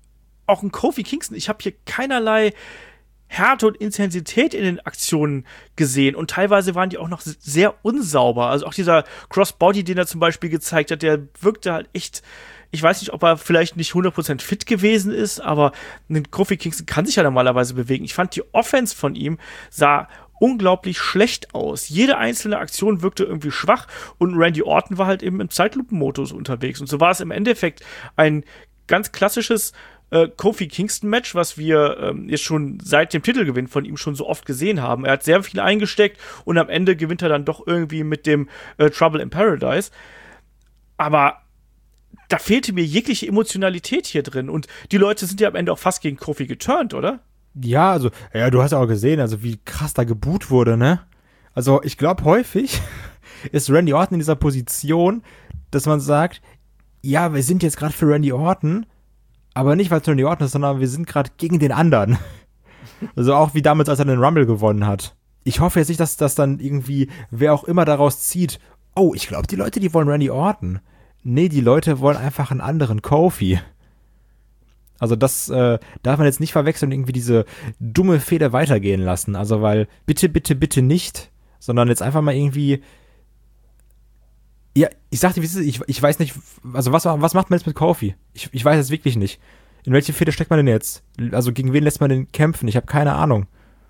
auch ein Kofi Kingston, ich habe hier keinerlei Härte und Intensität in den Aktionen gesehen und teilweise waren die auch noch sehr unsauber. Also auch dieser Crossbody, den er zum Beispiel gezeigt hat, der wirkte halt echt, ich weiß nicht, ob er vielleicht nicht hundert Prozent fit gewesen ist, aber ein Kofi Kingston kann sich ja normalerweise bewegen. Ich fand, die Offense von ihm sah unglaublich schlecht aus. Jede einzelne Aktion wirkte irgendwie schwach und Randy Orton war halt eben im Zeitlupenmodus unterwegs. Und so war es im Endeffekt ein ganz klassisches äh, Kofi Kingston-Match, was wir ähm, jetzt schon seit dem Titelgewinn von ihm schon so oft gesehen haben. Er hat sehr viel eingesteckt und am Ende gewinnt er dann doch irgendwie mit dem äh, Trouble in Paradise. Aber da fehlte mir jegliche Emotionalität hier drin. Und die Leute sind ja am Ende auch fast gegen Kofi geturnt, oder? Ja, also, ja, du hast ja auch gesehen, also wie krass da geboot wurde, ne? Also, ich glaube, häufig ist Randy Orton in dieser Position, dass man sagt, ja, wir sind jetzt gerade für Randy Orton, aber nicht, weil es Randy Orton ist, sondern wir sind gerade gegen den anderen. Also auch wie damals, als er den Rumble gewonnen hat. Ich hoffe jetzt nicht, dass das dann irgendwie, wer auch immer daraus zieht, oh, ich glaube, die Leute, die wollen Randy Orton. Nee, die Leute wollen einfach einen anderen Kofi. Also das äh, darf man jetzt nicht verwechseln und irgendwie diese dumme Fehde weitergehen lassen. Also weil, bitte, bitte, bitte nicht, sondern jetzt einfach mal irgendwie, ja, ich sagte, wie ist es? Ich, ich weiß nicht, also was, was macht man jetzt mit Kofi? Ich, ich weiß es wirklich nicht. In welche Fehde steckt man denn jetzt? Also gegen wen lässt man den kämpfen? Ich habe keine Ahnung.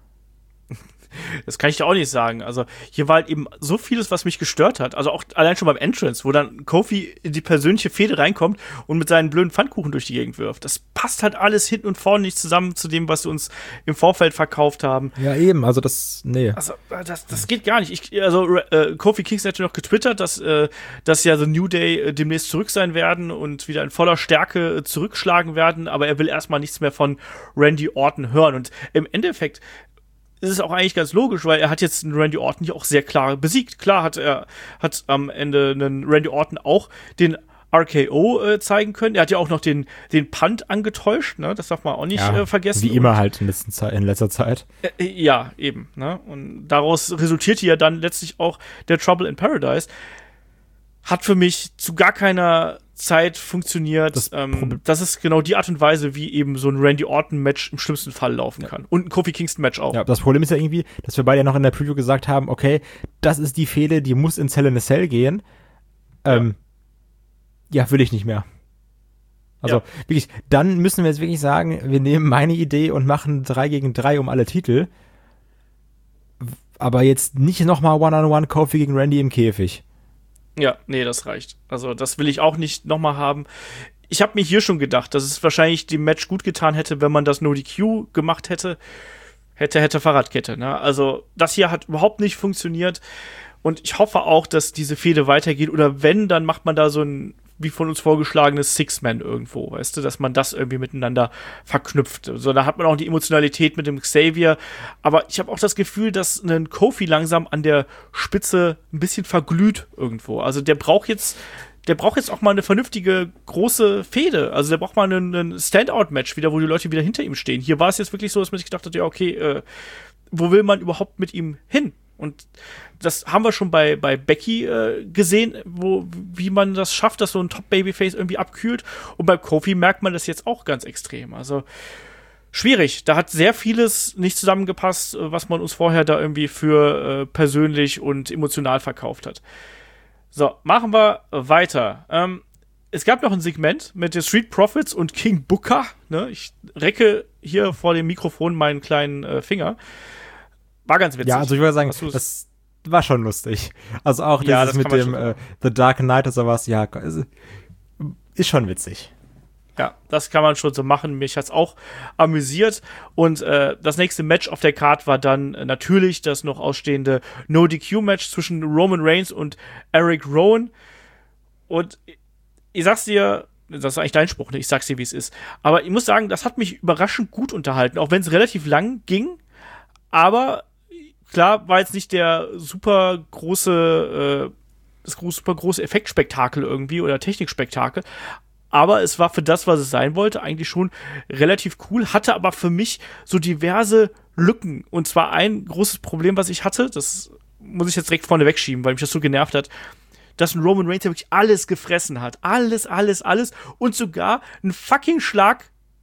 Das kann ich dir auch nicht sagen. Also hier war halt eben so vieles, was mich gestört hat. Also auch allein schon beim Entrance, wo dann Kofi in die persönliche Fehde reinkommt und mit seinen blöden Pfannkuchen durch die Gegend wirft. Das passt halt alles hinten und vorne nicht zusammen zu dem, was sie uns im Vorfeld verkauft haben. Ja, eben. Also das, nee. Also das, das geht gar nicht. Ich, also äh, Kofi Kingston hat ja noch getwittert, dass, äh, dass ja The New Day äh, demnächst zurück sein werden und wieder in voller Stärke äh, zurückschlagen werden. Aber er will erstmal nichts mehr von Randy Orton hören. Und im Endeffekt ist es auch eigentlich ganz logisch, weil er hat jetzt einen Randy Orton hier auch sehr klar besiegt. Klar hat er hat am Ende einen Randy Orton auch den R K O äh, zeigen können. Er hat ja auch noch den, den Punt angetäuscht, ne? Das darf man auch nicht ja, äh, vergessen. Wie immer halt in, letzten Zeit, in letzter Zeit. Äh, ja, eben. Ne? Und daraus resultierte ja dann letztlich auch der Trouble in Paradise. Hat für mich zu gar keiner Zeit funktioniert. Das, ähm, das ist genau die Art und Weise, wie eben so ein Randy Orton-Match im schlimmsten Fall laufen kann. Und ein Kofi Kingston-Match auch. Ja, das Problem ist ja irgendwie, dass wir beide ja noch in der Preview gesagt haben, okay, das ist die Fehde, die muss in Cell in a Cell gehen. Ähm, ja. ja, will ich nicht mehr. Also ja. Wirklich, dann müssen wir jetzt wirklich sagen, wir nehmen meine Idee und machen drei gegen drei um alle Titel. Aber jetzt nicht nochmal One-on-One Kofi gegen Randy im Käfig. Ja, nee, das reicht. Also das will ich auch nicht nochmal haben. Ich habe mir hier schon gedacht, dass es wahrscheinlich dem Match gut getan hätte, wenn man das No D Q gemacht hätte. Hätte, hätte Fahrradkette, ne? Also das hier hat überhaupt nicht funktioniert. Und ich hoffe auch, dass diese Fehde weitergeht. Oder wenn, dann macht man da so ein, wie von uns vorgeschlagenes Six-Man irgendwo, weißt du, dass man das irgendwie miteinander verknüpft. So, da hat man auch die Emotionalität mit dem Xavier. Aber ich habe auch das Gefühl, dass ein Kofi langsam an der Spitze ein bisschen verglüht irgendwo. Also der braucht jetzt, der braucht jetzt auch mal eine vernünftige, große Fehde. Also der braucht mal einen, einen Standout-Match wieder, wo die Leute wieder hinter ihm stehen. Hier war es jetzt wirklich so, dass man sich gedacht hat, ja, okay, äh, wo will man überhaupt mit ihm hin? Und das haben wir schon bei, bei Becky äh, gesehen, wo, wie man das schafft, dass so ein Top-Babyface irgendwie abkühlt. Und bei Kofi merkt man das jetzt auch ganz extrem. Also schwierig. Da hat sehr vieles nicht zusammengepasst, was man uns vorher da irgendwie für äh, persönlich und emotional verkauft hat. So, machen wir weiter. Ähm, es gab noch ein Segment mit den Street Profits und King Booker. Ne? Ich recke hier vor dem Mikrofon meinen kleinen äh, Finger. War ganz witzig. Ja, also ich würde sagen, das war schon lustig. Also auch ja, dieses mit dem äh, The Dark Knight oder sowas, ja, ist schon witzig. Ja, das kann man schon so machen. Mich hat's auch amüsiert. Und äh, das nächste Match auf der Card war dann äh, natürlich das noch ausstehende No D Q-Match zwischen Roman Reigns und Eric Rowan. Und ich sag's dir, das ist eigentlich dein Spruch, ne? Ich sag's dir, wie es ist. Aber ich muss sagen, das hat mich überraschend gut unterhalten, auch wenn es relativ lang ging. Aber klar, war jetzt nicht der super große, äh, das groß, super große Effektspektakel irgendwie oder Technikspektakel. Aber es war für das, was es sein wollte, eigentlich schon relativ cool. Hatte aber für mich so diverse Lücken. Und zwar ein großes Problem, was ich hatte, das muss ich jetzt direkt vorne wegschieben, weil mich das so genervt hat, dass ein Roman Reigns ja wirklich alles gefressen hat. Alles, alles, alles. Und sogar einen fucking Schlag,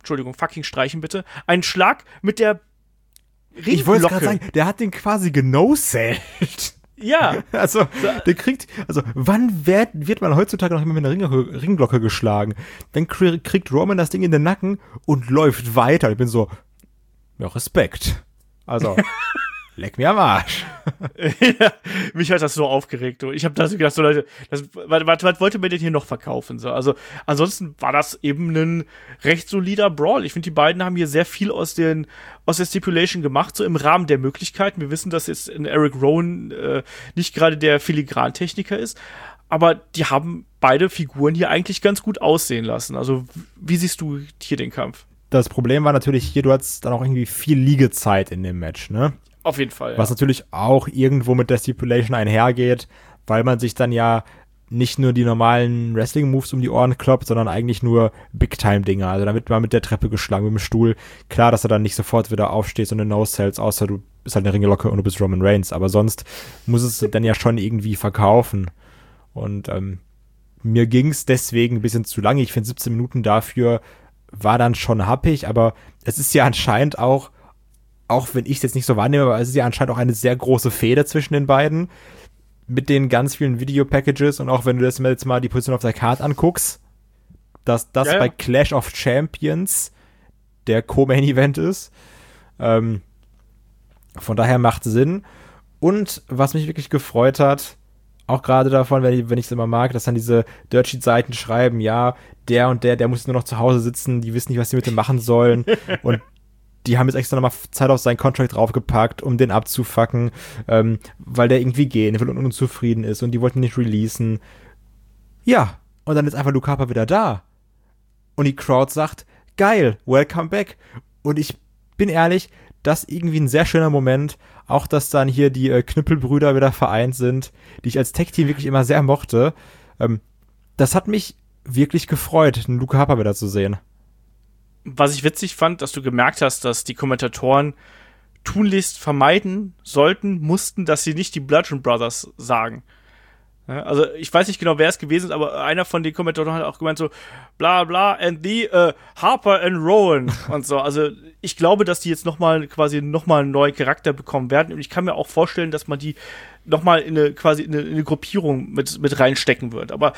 Entschuldigung, fucking streichen bitte, einen Schlag mit der Ringglocke. Ich wollte gerade sagen, der hat den quasi genosselt. Ja. Also, der kriegt, also, wann wird, wird man heutzutage noch immer mit einer Ring, Ringglocke geschlagen? Dann kriegt Roman das Ding in den Nacken und läuft weiter. Ich bin so, ja, Respekt. Also, leck mir am Arsch. Ja, mich hat das so aufgeregt. Du. Ich habe da so gedacht, so Leute, das, was, was, was wollte mir denn hier noch verkaufen? So? Also, ansonsten war das eben ein recht solider Brawl. Ich finde, die beiden haben hier sehr viel aus, den, aus der Stipulation gemacht, so im Rahmen der Möglichkeiten. Wir wissen, dass jetzt in Eric Rowan äh, nicht gerade der Filigrantechniker ist, aber die haben beide Figuren hier eigentlich ganz gut aussehen lassen. Also, wie siehst du hier den Kampf? Das Problem war natürlich hier, du hattest dann auch irgendwie viel Liegezeit in dem Match, ne? Auf jeden Fall, ja. Was natürlich auch irgendwo mit der Stipulation einhergeht, weil man sich dann ja nicht nur die normalen Wrestling-Moves um die Ohren kloppt, sondern eigentlich nur Big-Time-Dinger. Also damit man mit der Treppe geschlagen, mit dem Stuhl. Klar, dass du dann nicht sofort wieder aufstehst und eine No-Cells, außer du bist halt eine Ringelocke und du bist Roman Reigns. Aber sonst muss es dann ja schon irgendwie verkaufen. Und ähm, mir ging es deswegen ein bisschen zu lange. Ich finde siebzehn Minuten dafür war dann schon happig, aber es ist ja anscheinend auch auch wenn ich es jetzt nicht so wahrnehme, aber es ist ja anscheinend auch eine sehr große Fehde zwischen den beiden mit den ganz vielen Video-Packages und auch wenn du das jetzt mal die Position auf der Card anguckst, dass das ja, ja. bei Clash of Champions der Co-Main-Event ist. Ähm, von daher macht Sinn. Und was mich wirklich gefreut hat, auch gerade davon, wenn ich wenn ich es immer mag, dass dann diese Dirtsheet-Seiten schreiben, ja, der und der, der muss nur noch zu Hause sitzen, die wissen nicht, was sie mit dem machen sollen und die haben jetzt extra nochmal Zeit auf seinen Contract draufgepackt, um den abzufacken, ähm, weil der irgendwie gehen will und unzufrieden ist und die wollten nicht releasen. Ja, und dann ist einfach Luke Harper wieder da. Und die Crowd sagt, geil, welcome back. Und ich bin ehrlich, das ist irgendwie ein sehr schöner Moment. Auch, dass dann hier die äh, Knüppelbrüder wieder vereint sind, die ich als Tech-Team wirklich immer sehr mochte. Ähm, das hat mich wirklich gefreut, einen Luke Harper wieder zu sehen. Was ich witzig fand, dass du gemerkt hast, dass die Kommentatoren tunlichst vermeiden sollten, mussten, dass sie nicht die Bludgeon Brothers sagen. Ja, also ich weiß nicht genau, wer es gewesen ist, aber einer von den Kommentatoren hat auch gemeint so, bla bla, and the uh, Harper and Rowan und so. Also ich glaube, dass die jetzt nochmal quasi nochmal einen neuen Charakter bekommen werden und ich kann mir auch vorstellen, dass man die nochmal in eine quasi in eine, in eine Gruppierung mit, mit reinstecken wird. Aber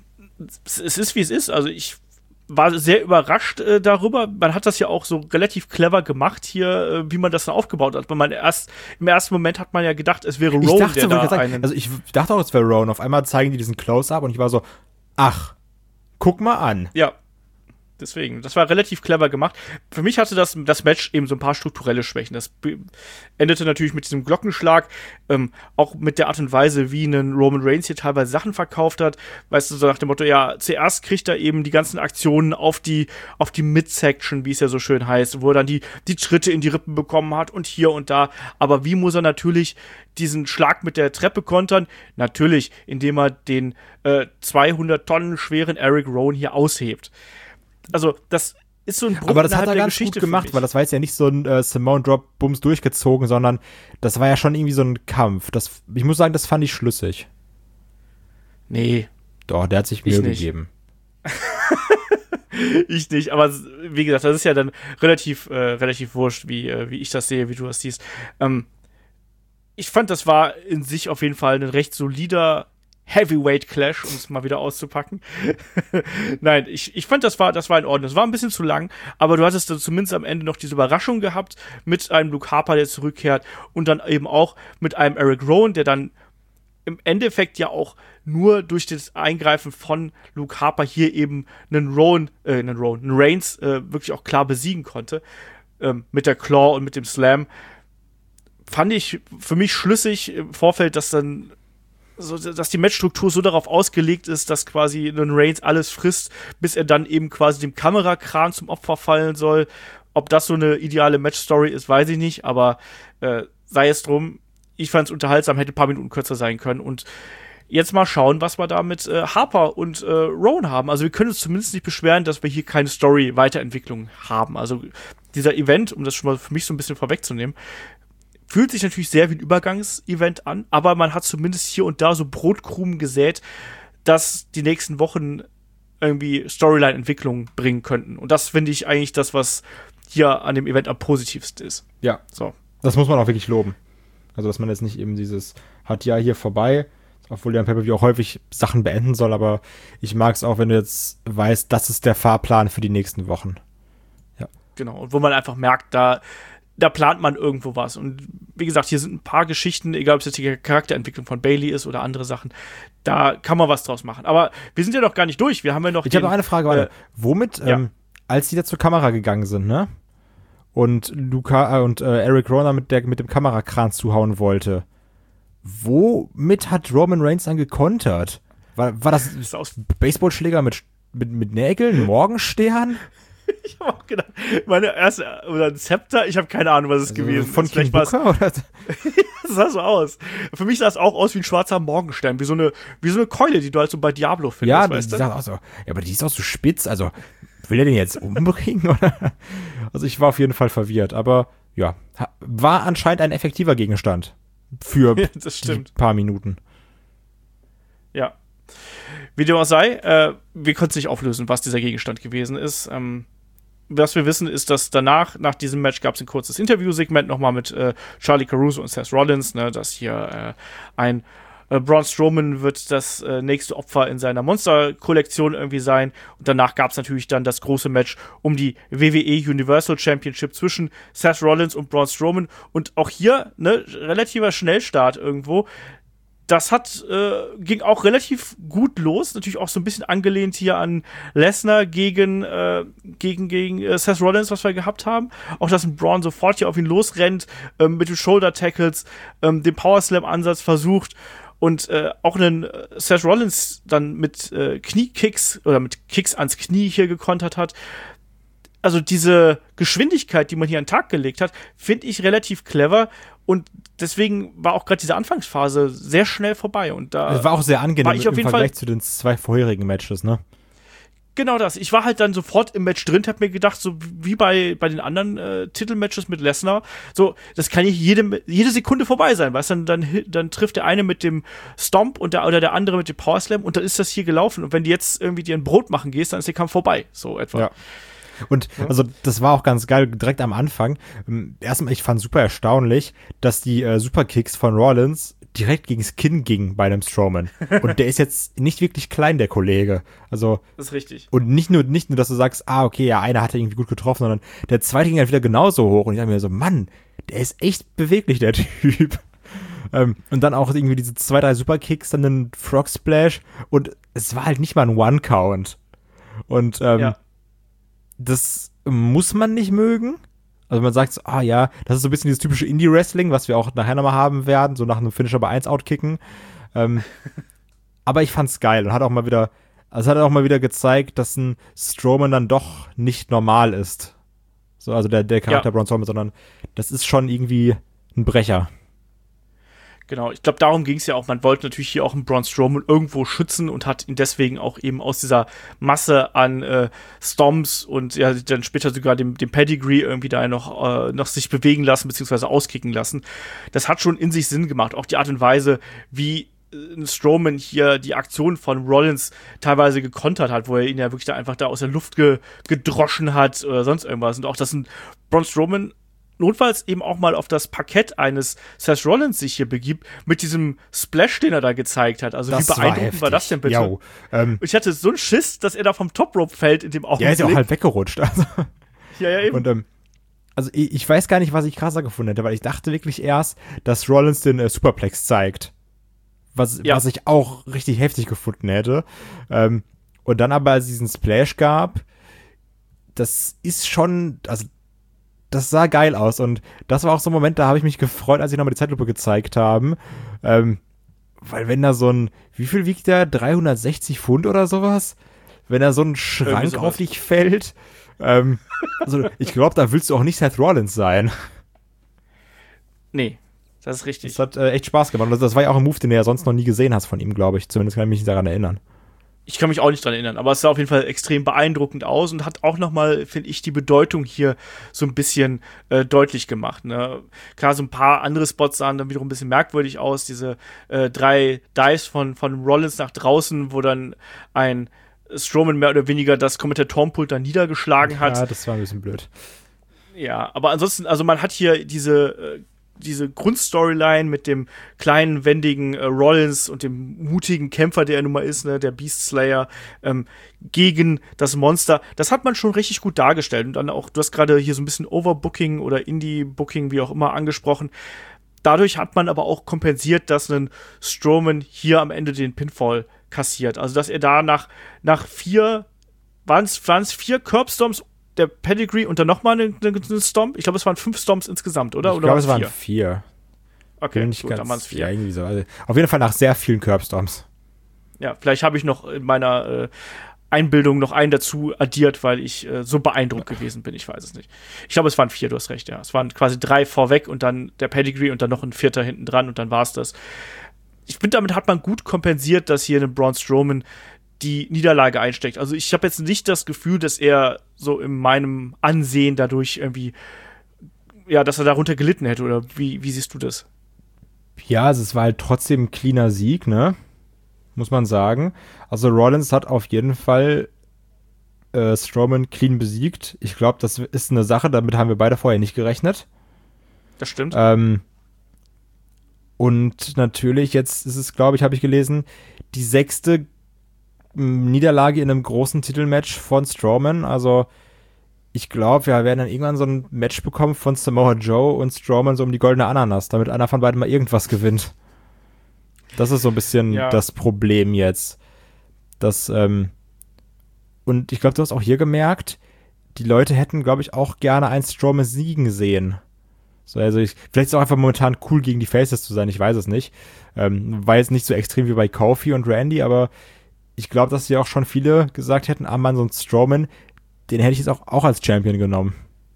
es ist, wie es ist. Also ich war sehr überrascht äh, darüber. Man hat das ja auch so relativ clever gemacht hier, äh, wie man das dann aufgebaut hat. Weil man erst, im ersten Moment hat man ja gedacht, es wäre Rowan, ich dachte, der da sagen, einen Also ich dachte auch, es wäre Rowan. Auf einmal zeigen die diesen Close-Up und ich war so, ach, guck mal an. Ja. Deswegen, das war relativ clever gemacht. Für mich hatte das, das Match eben so ein paar strukturelle Schwächen. Das be- endete natürlich mit diesem Glockenschlag, ähm, auch mit der Art und Weise, wie ein Roman Reigns hier teilweise Sachen verkauft hat. Weißt du, so nach dem Motto, ja, zuerst kriegt er eben die ganzen Aktionen auf die, auf die Midsection, wie es ja so schön heißt, wo er dann die, die Tritte in die Rippen bekommen hat und hier und da. Aber wie muss er natürlich diesen Schlag mit der Treppe kontern? Natürlich, indem er den äh, zweihundert Tonnen schweren Eric Rowan hier aushebt. Also, das ist so ein Bruch Aber das hat er der ganz Geschichte gut gemacht, weil das war jetzt ja nicht so ein äh, Simone-Drop-Bums durchgezogen, sondern das war ja schon irgendwie so ein Kampf. Das, ich muss sagen, das fand ich schlüssig. Nee. Doch, der hat sich Mühe gegeben. Ich nicht, aber wie gesagt, das ist ja dann relativ, äh, relativ wurscht, wie, äh, wie ich das sehe, wie du das siehst. Ähm, ich fand, das war in sich auf jeden Fall ein recht solider Heavyweight Clash, um es mal wieder auszupacken. Nein, ich, ich fand, das war, das war in Ordnung. Es war ein bisschen zu lang, aber du hattest dann zumindest am Ende noch diese Überraschung gehabt mit einem Luke Harper, der zurückkehrt und dann eben auch mit einem Eric Rowan, der dann im Endeffekt ja auch nur durch das Eingreifen von Luke Harper hier eben einen Rowan, äh, einen Rowan, einen Reigns äh, wirklich auch klar besiegen konnte. Ähm, mit der Claw und mit dem Slam. Fand ich für mich schlüssig im Vorfeld, dass dann so, dass die Matchstruktur so darauf ausgelegt ist, dass quasi ein Reigns alles frisst, bis er dann eben quasi dem Kamerakran zum Opfer fallen soll. Ob das so eine ideale Matchstory ist, weiß ich nicht, aber äh, sei es drum, ich fand es unterhaltsam, hätte ein paar Minuten kürzer sein können und jetzt mal schauen, was wir da mit äh, Harper und äh, Rowan haben. Also wir können uns zumindest nicht beschweren, dass wir hier keine Story-Weiterentwicklung haben. Also dieser Event, um das schon mal für mich so ein bisschen vorwegzunehmen, fühlt sich natürlich sehr wie ein Übergangsevent an, aber man hat zumindest hier und da so Brotkrumen gesät, dass die nächsten Wochen irgendwie Storyline-Entwicklung bringen könnten. Und das finde ich eigentlich das, was hier an dem Event am positivsten ist. Ja, so. Das muss man auch wirklich loben. Also, dass man jetzt nicht eben dieses hat ja hier vorbei, obwohl ja ein Pay-Per-View auch häufig Sachen beenden soll, aber ich mag es auch, wenn du jetzt weißt, das ist der Fahrplan für die nächsten Wochen. Ja. Genau, und wo man einfach merkt, da, da plant man irgendwo was. Und wie gesagt, hier sind ein paar Geschichten, egal ob es jetzt die Charakterentwicklung von Bayley ist oder andere Sachen, da kann man was draus machen. Aber wir sind ja noch gar nicht durch, wir haben ja noch Ich habe noch eine Frage, warte. Äh, Womit, ja. ähm, als die da zur Kamera gegangen sind, ne? Und Luca äh, und äh, Eric Rowan mit, der, mit dem Kamerakran zuhauen wollte, womit hat Roman Reigns dann gekontert? War, war das, das aus Baseballschläger mit, mit, mit Nägeln, Morgenstern? Ich habe auch gedacht, meine erste, oder ein Zepter, ich habe keine Ahnung, was es also gewesen ist. Von King Booker, oder? Das sah so aus. Für mich sah es auch aus wie ein schwarzer Morgenstern, wie so eine, wie so eine Keule, die du halt so bei Diablo findest, ja, weißt die du? sah auch so, ja, aber die ist auch so spitz, also will er den jetzt umbringen, oder? Also ich war auf jeden Fall verwirrt, aber ja, war anscheinend ein effektiver Gegenstand für das stimmt. die paar Minuten. Ja. Wie dem auch sei, äh, wir können es nicht auflösen, was dieser Gegenstand gewesen ist. Ähm, was wir wissen, ist, dass danach, nach diesem Match, gab es ein kurzes Interviewsegment nochmal mit äh, Charlie Caruso und Seth Rollins, ne, dass hier äh, ein äh, Braun Strowman wird das äh, nächste Opfer in seiner Monster-Kollektion irgendwie sein. Und danach gab es natürlich dann das große Match um die W W E Universal Championship zwischen Seth Rollins und Braun Strowman. Und auch hier, ne, relativer Schnellstart irgendwo. Das hat, äh, ging auch relativ gut los, natürlich auch so ein bisschen angelehnt hier an Lesnar gegen, äh, gegen, gegen äh, Seth Rollins, was wir gehabt haben. Auch, dass ein Braun sofort hier auf ihn losrennt, ähm, mit den Shoulder-Tackles, ähm, den Power-Slam-Ansatz versucht und äh, auch einen äh, Seth Rollins dann mit äh, Kniekicks oder mit Kicks ans Knie hier gekontert hat. Also diese Geschwindigkeit, die man hier an den Tag gelegt hat, finde ich relativ clever. Und deswegen war auch gerade diese Anfangsphase sehr schnell vorbei. Und da das war auch sehr angenehm war ich auf im jeden Vergleich Fall zu den zwei vorherigen Matches, ne? Genau das. Ich war halt dann sofort im Match drin, hab mir gedacht, so wie bei, bei den anderen äh, Titelmatches mit Lesnar, so, das kann nicht jede, jede Sekunde vorbei sein, weißt du, dann, dann, dann trifft der eine mit dem Stomp und der, oder der andere mit dem Powerslam und dann ist das hier gelaufen. Und wenn du jetzt irgendwie dir ein Brot machen gehst, dann ist der Kampf vorbei, so etwa. Ja. Und ja. also das war auch ganz geil, direkt am Anfang. Erstmal, ich fand super erstaunlich, dass die äh, Superkicks von Rollins direkt gegens Kinn gingen bei einem Strowman. Und der ist jetzt nicht wirklich klein, der Kollege. Also das ist richtig. Und nicht nur, nicht nur, dass du sagst, ah, okay, ja, einer hat er irgendwie gut getroffen, sondern der zweite ging halt wieder genauso hoch. Und ich dachte mir so, Mann, der ist echt beweglich, der Typ. ähm, und dann auch irgendwie diese zwei, drei Superkicks, dann einen Frog Splash. Und es war halt nicht mal ein One-Count. Und ähm, ja. das muss man nicht mögen. Also man sagt so, ah ja, das ist so ein bisschen dieses typische Indie-Wrestling, was wir auch nachher nochmal haben werden, so nach einem Finisher bei eins outkicken. Ähm, aber ich fand's geil und hat auch mal wieder, also hat auch mal wieder gezeigt, dass ein Strowman dann doch nicht normal ist. So, also der, der Charakter ja. Braun Strowman, sondern das ist schon irgendwie ein Brecher. Genau, ich glaube, darum ging es ja auch. Man wollte natürlich hier auch einen Braun Strowman irgendwo schützen und hat ihn deswegen auch eben aus dieser Masse an äh, Stomps und ja dann später sogar dem, dem Pedigree irgendwie da noch, äh, noch sich bewegen lassen, beziehungsweise auskicken lassen. Das hat schon in sich Sinn gemacht. Auch die Art und Weise, wie äh, Strowman hier die Aktion von Rollins teilweise gekontert hat, wo er ihn ja wirklich da einfach da aus der Luft ge- gedroschen hat oder sonst irgendwas. Und auch, dass ein Braun Strowman notfalls eben auch mal auf das Parkett eines Seth Rollins sich hier begibt, mit diesem Splash, den er da gezeigt hat. Also das wie beeindruckend war, war das denn bitte? Jo, ähm, ich hatte so einen Schiss, dass er da vom Top Rope fällt in dem Augenblick. Ja, ist ja auch halt weggerutscht. Also. Ja, ja, eben. Und, ähm, also ich, ich weiß gar nicht, was ich krasser gefunden hätte, weil ich dachte wirklich erst, dass Rollins den äh, Superplex zeigt. Was, ja. was ich auch richtig heftig gefunden hätte. Ähm, und dann aber, als es diesen Splash gab, das ist schon, also das sah geil aus und das war auch so ein Moment, da habe ich mich gefreut, als sie nochmal die Zeitlupe gezeigt haben, ähm, weil wenn da so ein, wie viel wiegt der, dreihundertsechzig Pfund oder sowas? Wenn da so ein Schrank auf dich fällt, ähm, also ich glaube, da willst du auch nicht Seth Rollins sein. Nee, das ist richtig. Das hat äh, echt Spaß gemacht und das war ja auch ein Move, den du ja sonst noch nie gesehen hast von ihm, glaube ich, zumindest kann ich mich nicht daran erinnern. Ich kann mich auch nicht dran erinnern, aber es sah auf jeden Fall extrem beeindruckend aus und hat auch nochmal, finde ich, die Bedeutung hier so ein bisschen äh, deutlich gemacht. Ne? Klar, so ein paar andere Spots sahen dann wiederum ein bisschen merkwürdig aus. Diese äh, drei Dives von, von Rollins nach draußen, wo dann ein Strowman mehr oder weniger das Kommentatorenpult dann niedergeschlagen hat. Ja, das war ein bisschen blöd. Ja, aber ansonsten, also man hat hier diese, äh, diese Grundstoryline mit dem kleinen, wendigen äh, Rollins und dem mutigen Kämpfer, der er nun mal ist, ne, der Beast Slayer, ähm, gegen das Monster. Das hat man schon richtig gut dargestellt. Und dann auch, du hast gerade hier so ein bisschen Overbooking oder Indie-Booking, wie auch immer, angesprochen. Dadurch hat man aber auch kompensiert, dass ein Strowman hier am Ende den Pinfall kassiert. Also, dass er da nach, nach vier, waren es vier Curbstorms, der Pedigree und dann nochmal einen eine Stomp? Ich glaube, es waren fünf Stomps insgesamt, oder? Ich glaube, es waren vier. Okay, Bin ich gut, ganz, dann waren es vier. Ja, irgendwie so. Also, auf jeden Fall nach sehr vielen Curbstorms. Ja, vielleicht habe ich noch in meiner äh, Einbildung noch einen dazu addiert, weil ich äh, so beeindruckt gewesen bin. Ich weiß es nicht. Ich glaube, es waren vier, du hast recht, ja. Es waren quasi drei vorweg und dann der Pedigree und dann noch ein vierter hinten dran und dann war es das. Ich finde, damit hat man gut kompensiert, dass hier ein Braun Strowman die Niederlage einsteckt. Also ich habe jetzt nicht das Gefühl, dass er so in meinem Ansehen dadurch irgendwie, ja, dass er darunter gelitten hätte, oder wie, wie siehst du das? Ja, also es war halt trotzdem ein cleaner Sieg, ne? Muss man sagen. Also Rollins hat auf jeden Fall äh, Strowman clean besiegt. Ich glaube, das ist eine Sache, damit haben wir beide vorher nicht gerechnet. Das stimmt. Ähm, und natürlich, jetzt ist es, glaube ich, habe ich gelesen, die sechste Niederlage in einem großen Titelmatch von Strowman. Also ich glaube, wir werden dann irgendwann so ein Match bekommen von Samoa Joe und Strowman so um die goldene Ananas, damit einer von beiden mal irgendwas gewinnt. Das ist so ein bisschen ja. das Problem jetzt. Das, ähm, und ich glaube, du hast auch hier gemerkt, die Leute hätten, glaube ich, auch gerne einen Strowman siegen sehen. So, also ich, vielleicht ist es auch einfach momentan cool, gegen die Faces zu sein, ich weiß es nicht. Ähm, war jetzt nicht so extrem wie bei Kofi und Randy, aber ich glaube, dass ja auch schon viele gesagt hätten, ah Mann, so ein Strowman, den hätte ich jetzt auch, auch als Champion genommen.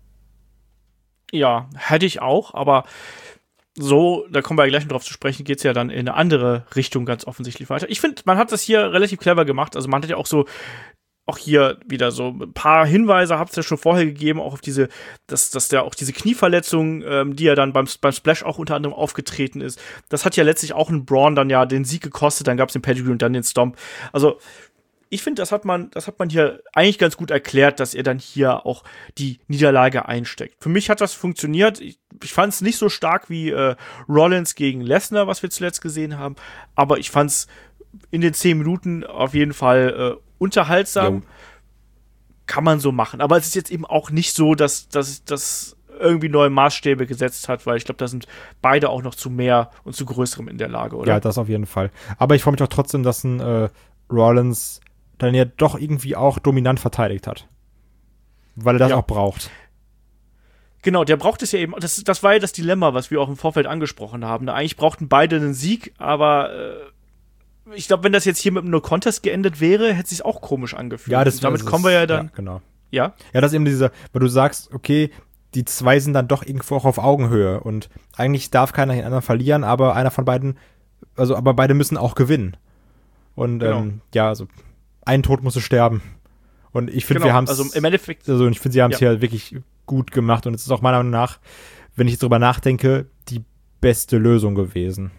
Ja, hätte ich auch, aber so, da kommen wir ja gleich noch drauf zu sprechen, geht es ja dann in eine andere Richtung ganz offensichtlich weiter. Ich finde, man hat das hier relativ clever gemacht. Also man hat ja auch so, auch hier wieder so ein paar Hinweise, habt ihr ja schon vorher gegeben, auch auf diese, dass, dass der auch diese Knieverletzung, ähm, die ja dann beim, beim Splash auch unter anderem aufgetreten ist, das hat ja letztlich auch einen Braun dann ja den Sieg gekostet, dann gab es den Pedigree und dann den Stomp. Also ich finde, das hat man, das hat man hier eigentlich ganz gut erklärt, dass er dann hier auch die Niederlage einsteckt. Für mich hat das funktioniert. Ich, ich fand es nicht so stark wie äh, Rollins gegen Lesnar, was wir zuletzt gesehen haben, aber ich fand es in den zehn Minuten auf jeden Fall äh, unterhaltsam. Ja. Kann man so machen. Aber es ist jetzt eben auch nicht so, dass das irgendwie neue Maßstäbe gesetzt hat, weil ich glaube, da sind beide auch noch zu mehr und zu größerem in der Lage, oder? Ja, das auf jeden Fall. Aber ich freue mich auch trotzdem, dass ein äh, Rollins dann ja doch irgendwie auch dominant verteidigt hat. Weil er das ja auch braucht. Genau, der braucht es ja eben. Das, das war ja das Dilemma, was wir auch im Vorfeld angesprochen haben. Eigentlich brauchten beide einen Sieg, aber äh, ich glaube, wenn das jetzt hier mit einem No-Contest geendet wäre, hätte es sich auch komisch angefühlt. Ja, das, und damit das kommen wir ja dann. Ja, genau. Ja? Ja, das ist eben dieser, weil du sagst, okay, die zwei sind dann doch irgendwo auch auf Augenhöhe und eigentlich darf keiner den anderen verlieren, aber einer von beiden, also aber beide müssen auch gewinnen. Und genau. ähm, ja, also ein Tod musste sterben. Und ich finde, genau. wir haben es, also im Endeffekt, also ich finde, sie haben es ja. hier wirklich gut gemacht und es ist auch meiner Meinung nach, wenn ich jetzt drüber nachdenke, die beste Lösung gewesen.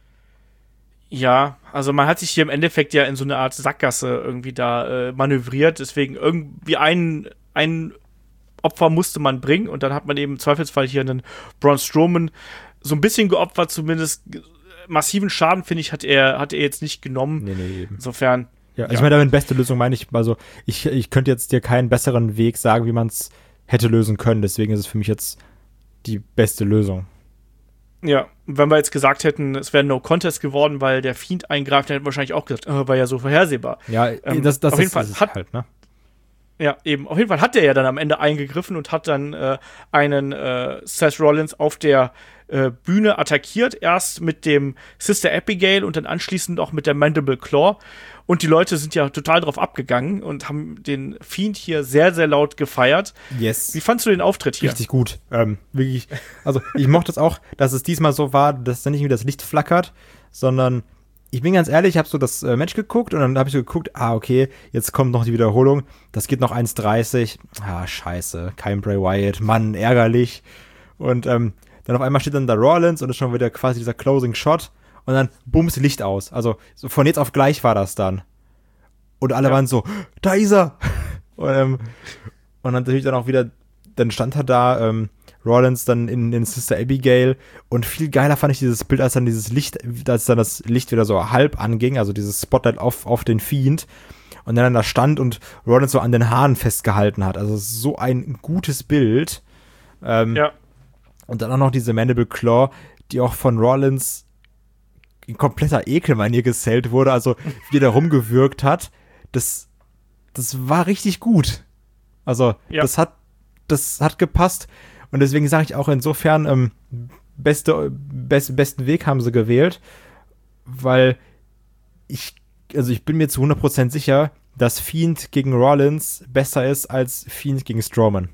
Ja, also man hat sich hier im Endeffekt ja in so eine Art Sackgasse irgendwie da äh, manövriert, deswegen irgendwie ein, ein Opfer musste man bringen und dann hat man eben im Zweifelsfall hier einen Braun Strowman so ein bisschen geopfert, zumindest massiven Schaden, finde ich, hat er, hat er jetzt nicht genommen. Nee, nee, eben. Insofern. Ja, also ja. Ich meine, damit beste Lösung meine ich, also ich, ich könnte jetzt dir keinen besseren Weg sagen, wie man es hätte lösen können, deswegen ist es für mich jetzt die beste Lösung. Ja, wenn wir jetzt gesagt hätten, es wäre No Contest geworden, weil der Fiend eingreift, dann hätten wir wahrscheinlich auch gesagt, oh, war ja so vorhersehbar. Ja, ähm, das, das auf ist, jeden Fall das ist hat, halt, ne? Ja, eben. Auf jeden Fall hat der ja dann am Ende eingegriffen und hat dann äh, einen äh, Seth Rollins auf der äh, Bühne attackiert. Erst mit dem Sister Abigail und dann anschließend auch mit der Mandible Claw. Und die Leute sind ja total drauf abgegangen und haben den Fiend hier sehr, sehr laut gefeiert. Yes. Wie fandst du den Auftritt hier? Richtig gut. Ähm, wirklich. Also, ich mochte es auch, dass es diesmal so war, dass dann nicht irgendwie das Licht flackert, sondern ich bin ganz ehrlich, ich habe so das äh, Match geguckt und dann habe ich so geguckt, ah, okay, jetzt kommt noch die Wiederholung. Das geht noch eins dreißig. Ah, scheiße. Kein Bray Wyatt. Mann, ärgerlich. Und ähm, dann auf einmal steht dann da Rollins und ist schon wieder quasi dieser Closing Shot. Und dann bums, Licht aus. Also so von jetzt auf gleich war das dann. Und alle ja. waren so, da ist er! Und, ähm, und dann natürlich dann auch wieder, dann stand er da, ähm, Rollins dann in, in Sister Abigail und viel geiler fand ich dieses Bild, als dann dieses Licht, als dann das Licht wieder so halb anging, also dieses Spotlight auf, auf den Fiend und dann da stand und Rollins so an den Haaren festgehalten hat. Also so ein gutes Bild. Ähm, ja. Und dann auch noch diese Mandible Claw, die auch von Rollins in kompletter Ekelmanier gesellt wurde, also wie er da rumgewürgt hat. Das, das war richtig gut. Also ja. das hat, das hat gepasst. Und deswegen sage ich auch insofern, ähm, beste, best, besten Weg haben sie gewählt, weil ich, also ich bin mir zu hundert Prozent sicher, dass Fiend gegen Rollins besser ist als Fiend gegen Strowman.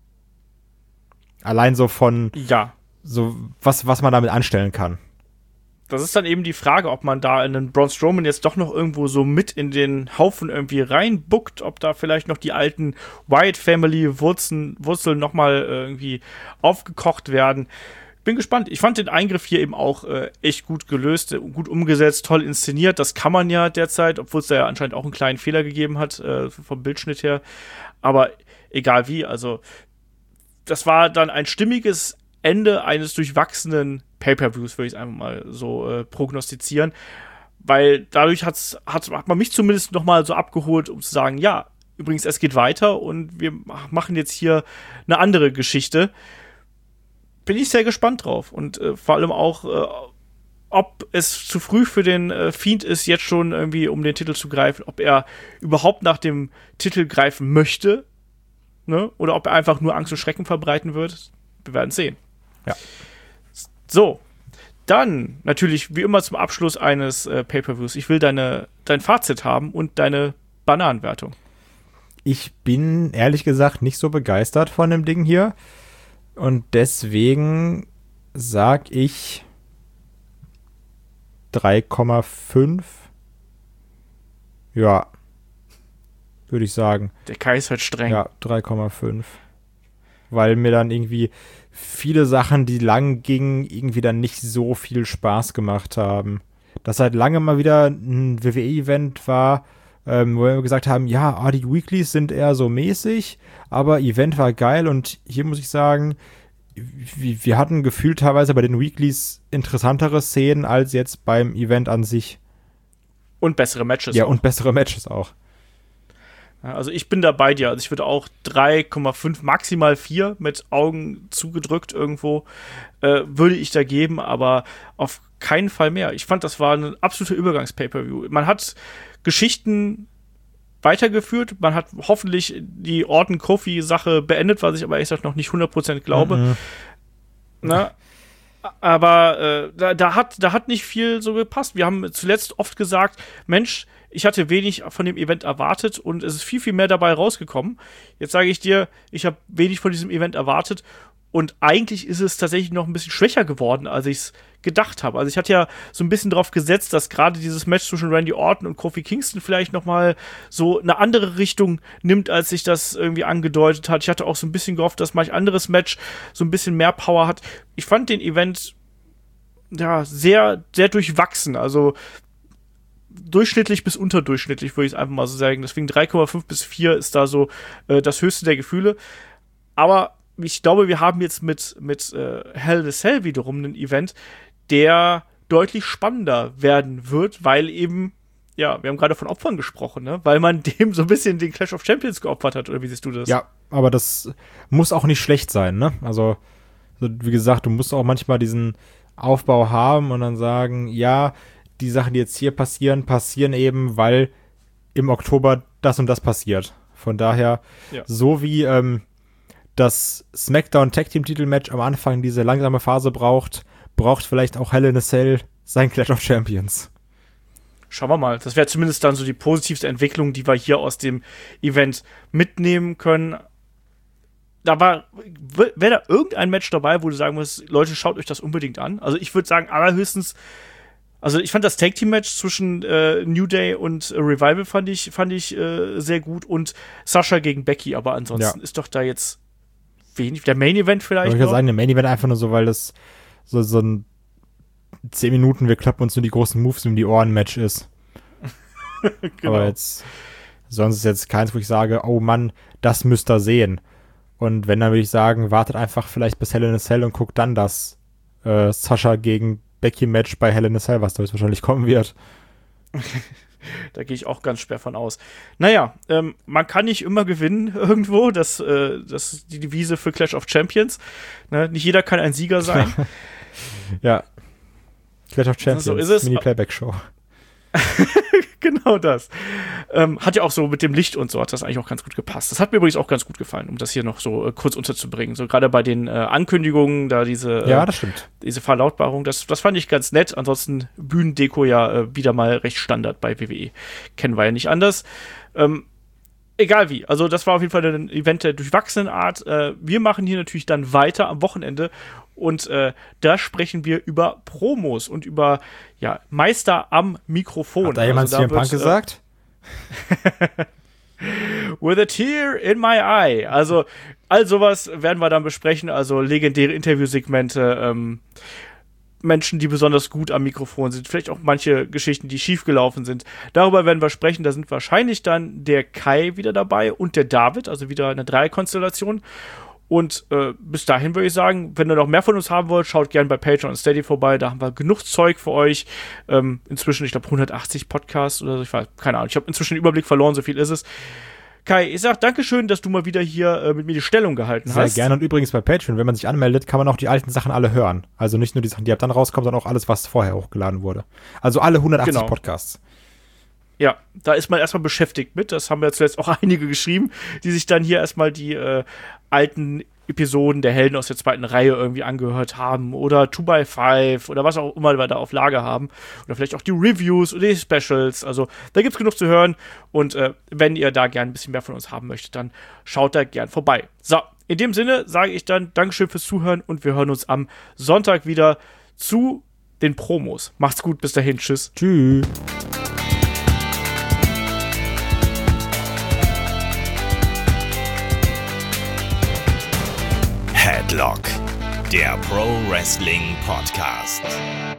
Allein so von, ja. so was, was man damit anstellen kann. Das ist dann eben die Frage, ob man da einen Braun Strowman jetzt doch noch irgendwo so mit in den Haufen irgendwie reinbuckt, ob da vielleicht noch die alten Wyatt Family Wurzeln, Wurzeln nochmal äh, irgendwie aufgekocht werden. Bin gespannt. Ich fand den Eingriff hier eben auch äh, echt gut gelöst, gut umgesetzt, toll inszeniert. Das kann man ja derzeit, obwohl es da ja anscheinend auch einen kleinen Fehler gegeben hat, äh, vom Bildschnitt her. Aber egal wie, also das war dann ein stimmiges Ende eines durchwachsenen Pay-Per-Views, würde ich einfach mal so äh, prognostizieren. Weil dadurch hat's, hat, hat man mich zumindest noch mal so abgeholt, um zu sagen, ja, übrigens, es geht weiter und wir machen jetzt hier eine andere Geschichte. Bin ich sehr gespannt drauf. Und äh, vor allem auch, äh, ob es zu früh für den äh, Fiend ist, jetzt schon irgendwie um den Titel zu greifen, ob er überhaupt nach dem Titel greifen möchte, ne? Oder ob er einfach nur Angst und Schrecken verbreiten wird. Wir werden sehen. Ja. So, dann natürlich wie immer zum Abschluss eines äh, Pay-Per-Views. Ich will deine, dein Fazit haben und deine Bananenwertung. Ich bin ehrlich gesagt nicht so begeistert von dem Ding hier und deswegen sag ich drei Komma fünf. Ja, würde ich sagen. Der Kai ist halt streng. Ja, drei Komma fünf. Weil mir dann irgendwie viele Sachen, die lang gingen, irgendwie dann nicht so viel Spaß gemacht haben. Dass halt lange mal wieder ein W W E-Event war, ähm, wo wir gesagt haben, ja, oh, die Weeklies sind eher so mäßig, aber Event war geil und hier muss ich sagen, wir, wir hatten gefühlt teilweise bei den Weeklies interessantere Szenen als jetzt beim Event an sich. Und bessere Matches. Ja, auch. und bessere Matches auch. Also ich bin da bei dir. Also ich würde auch drei Komma fünf, maximal vier mit Augen zugedrückt irgendwo, äh, würde ich da geben, aber auf keinen Fall mehr. Ich fand, das war ein absoluter Übergangs-Pay-Per-View. Man hat Geschichten weitergeführt, man hat hoffentlich die Orton-Kofi-Sache beendet, was ich aber ehrlich gesagt noch nicht hundert Prozent glaube. Mhm. Na, aber äh, da, da, hat, da hat nicht viel so gepasst. Wir haben zuletzt oft gesagt, Mensch, ich hatte wenig von dem Event erwartet und es ist viel, viel mehr dabei rausgekommen. Jetzt sage ich dir, ich habe wenig von diesem Event erwartet und eigentlich ist es tatsächlich noch ein bisschen schwächer geworden, als ich es gedacht habe. Also ich hatte ja so ein bisschen drauf gesetzt, dass gerade dieses Match zwischen Randy Orton und Kofi Kingston vielleicht noch mal so eine andere Richtung nimmt, als sich das irgendwie angedeutet hat. Ich hatte auch so ein bisschen gehofft, dass manch anderes Match so ein bisschen mehr Power hat. Ich fand den Event ja sehr, sehr durchwachsen. Also durchschnittlich bis unterdurchschnittlich, würde ich es einfach mal so sagen. Deswegen drei Komma fünf bis vier ist da so äh, das höchste der Gefühle. Aber ich glaube, wir haben jetzt mit, mit äh, Hell in a Cell wiederum einen Event, der deutlich spannender werden wird, weil eben, ja, wir haben gerade von Opfern gesprochen, ne? Weil man dem so ein bisschen den Clash of Champions geopfert hat, oder wie siehst du das? Ja, aber das muss auch nicht schlecht sein, ne? Also, wie gesagt, du musst auch manchmal diesen Aufbau haben und dann sagen, ja, die Sachen, die jetzt hier passieren, passieren eben, weil im Oktober das und das passiert. Von daher, ja. So wie ähm, das SmackDown Tag Team Titelmatch am Anfang diese langsame Phase braucht, braucht vielleicht auch Hell in a Cell sein Clash of Champions. Schauen wir mal. Das wäre zumindest dann so die positivste Entwicklung, die wir hier aus dem Event mitnehmen können. Da war, wäre da irgendein Match dabei, wo du sagen musst, Leute, schaut euch das unbedingt an. Also ich würde sagen, allerhöchstens, also ich fand das Tag Team Match zwischen äh, New Day und äh, Revival fand ich, fand ich äh, sehr gut und Sasha gegen Becky, aber ansonsten ja. Ist doch da jetzt wenig. Der Main Event vielleicht ich noch? würde sagen, der Main Event einfach nur so, weil das so, so ein zehn Minuten, wir klappen uns nur die großen Moves um die Ohren Match ist. Genau. Aber jetzt Sonst ist jetzt keins, wo ich sage, oh Mann, das müsst ihr sehen. Und wenn, dann würde ich sagen, wartet einfach vielleicht bis Hell in a Cell und guckt dann das äh, Sasha gegen Becky-Match bei Hell in a Cell, was da jetzt wahrscheinlich kommen wird. Da gehe ich auch ganz schwer von aus. Naja, ähm, man kann nicht immer gewinnen irgendwo. Das, äh, das ist die Devise für Clash of Champions. Ne? Nicht jeder kann ein Sieger sein. Ja. Clash of Champions, so ist es. Mini-Playback-Show. Genau das. Ähm, hat ja auch so mit dem Licht und so, hat das eigentlich auch ganz gut gepasst. Das hat mir übrigens auch ganz gut gefallen, um das hier noch so äh, kurz unterzubringen. So gerade bei den äh, Ankündigungen, da diese, äh, ja, das stimmt. diese Verlautbarung, das, das fand ich ganz nett. Ansonsten Bühnendeko ja äh, wieder mal recht Standard bei W W E. Kennen wir ja nicht anders. Ähm, egal wie. Also das war auf jeden Fall ein Event der durchwachsenen Art. Äh, wir machen hier natürlich dann weiter am Wochenende. Und äh, da sprechen wir über Promos und über ja, Meister am Mikrofon. Hat da jemand also, da C M Punk wird, gesagt? With a tear in my eye. Also all sowas werden wir dann besprechen. Also legendäre Interviewsegmente, ähm, Menschen, die besonders gut am Mikrofon sind. Vielleicht auch manche Geschichten, die schiefgelaufen sind. Darüber werden wir sprechen. Da sind wahrscheinlich dann der Kai wieder dabei und der David. Also wieder eine Dreierkonstellation. Und äh, bis dahin würde ich sagen, wenn ihr noch mehr von uns haben wollt, schaut gerne bei Patreon und Steady vorbei. Da haben wir genug Zeug für euch. Ähm, inzwischen, ich glaube, hundertachtzig Podcasts oder so. Ich weiß, keine Ahnung. Ich habe inzwischen den Überblick verloren, so viel ist es. Kai, ich sag Dankeschön, dass du mal wieder hier äh, mit mir die Stellung gehalten Sehr hast. Sehr gerne. Und übrigens bei Patreon, wenn man sich anmeldet, kann man auch die alten Sachen alle hören. Also nicht nur die Sachen, die ab dann rauskommen, sondern auch alles, was vorher hochgeladen wurde. Also alle hundertachtzig Genau. Podcasts. Ja, da ist man erstmal beschäftigt mit. Das haben wir zuletzt auch einige geschrieben, die sich dann hier erstmal die äh, alten Episoden der Helden aus der zweiten Reihe irgendwie angehört haben oder two by five oder was auch immer wir da auf Lager haben oder vielleicht auch die Reviews oder die Specials. Also da gibt's genug zu hören und äh, wenn ihr da gern ein bisschen mehr von uns haben möchtet, dann schaut da gern vorbei. So, in dem Sinne sage ich dann Dankeschön fürs Zuhören und wir hören uns am Sonntag wieder zu den Promos. Macht's gut, bis dahin, tschüss. Tschüss. Headlock, der Pro Wrestling Podcast.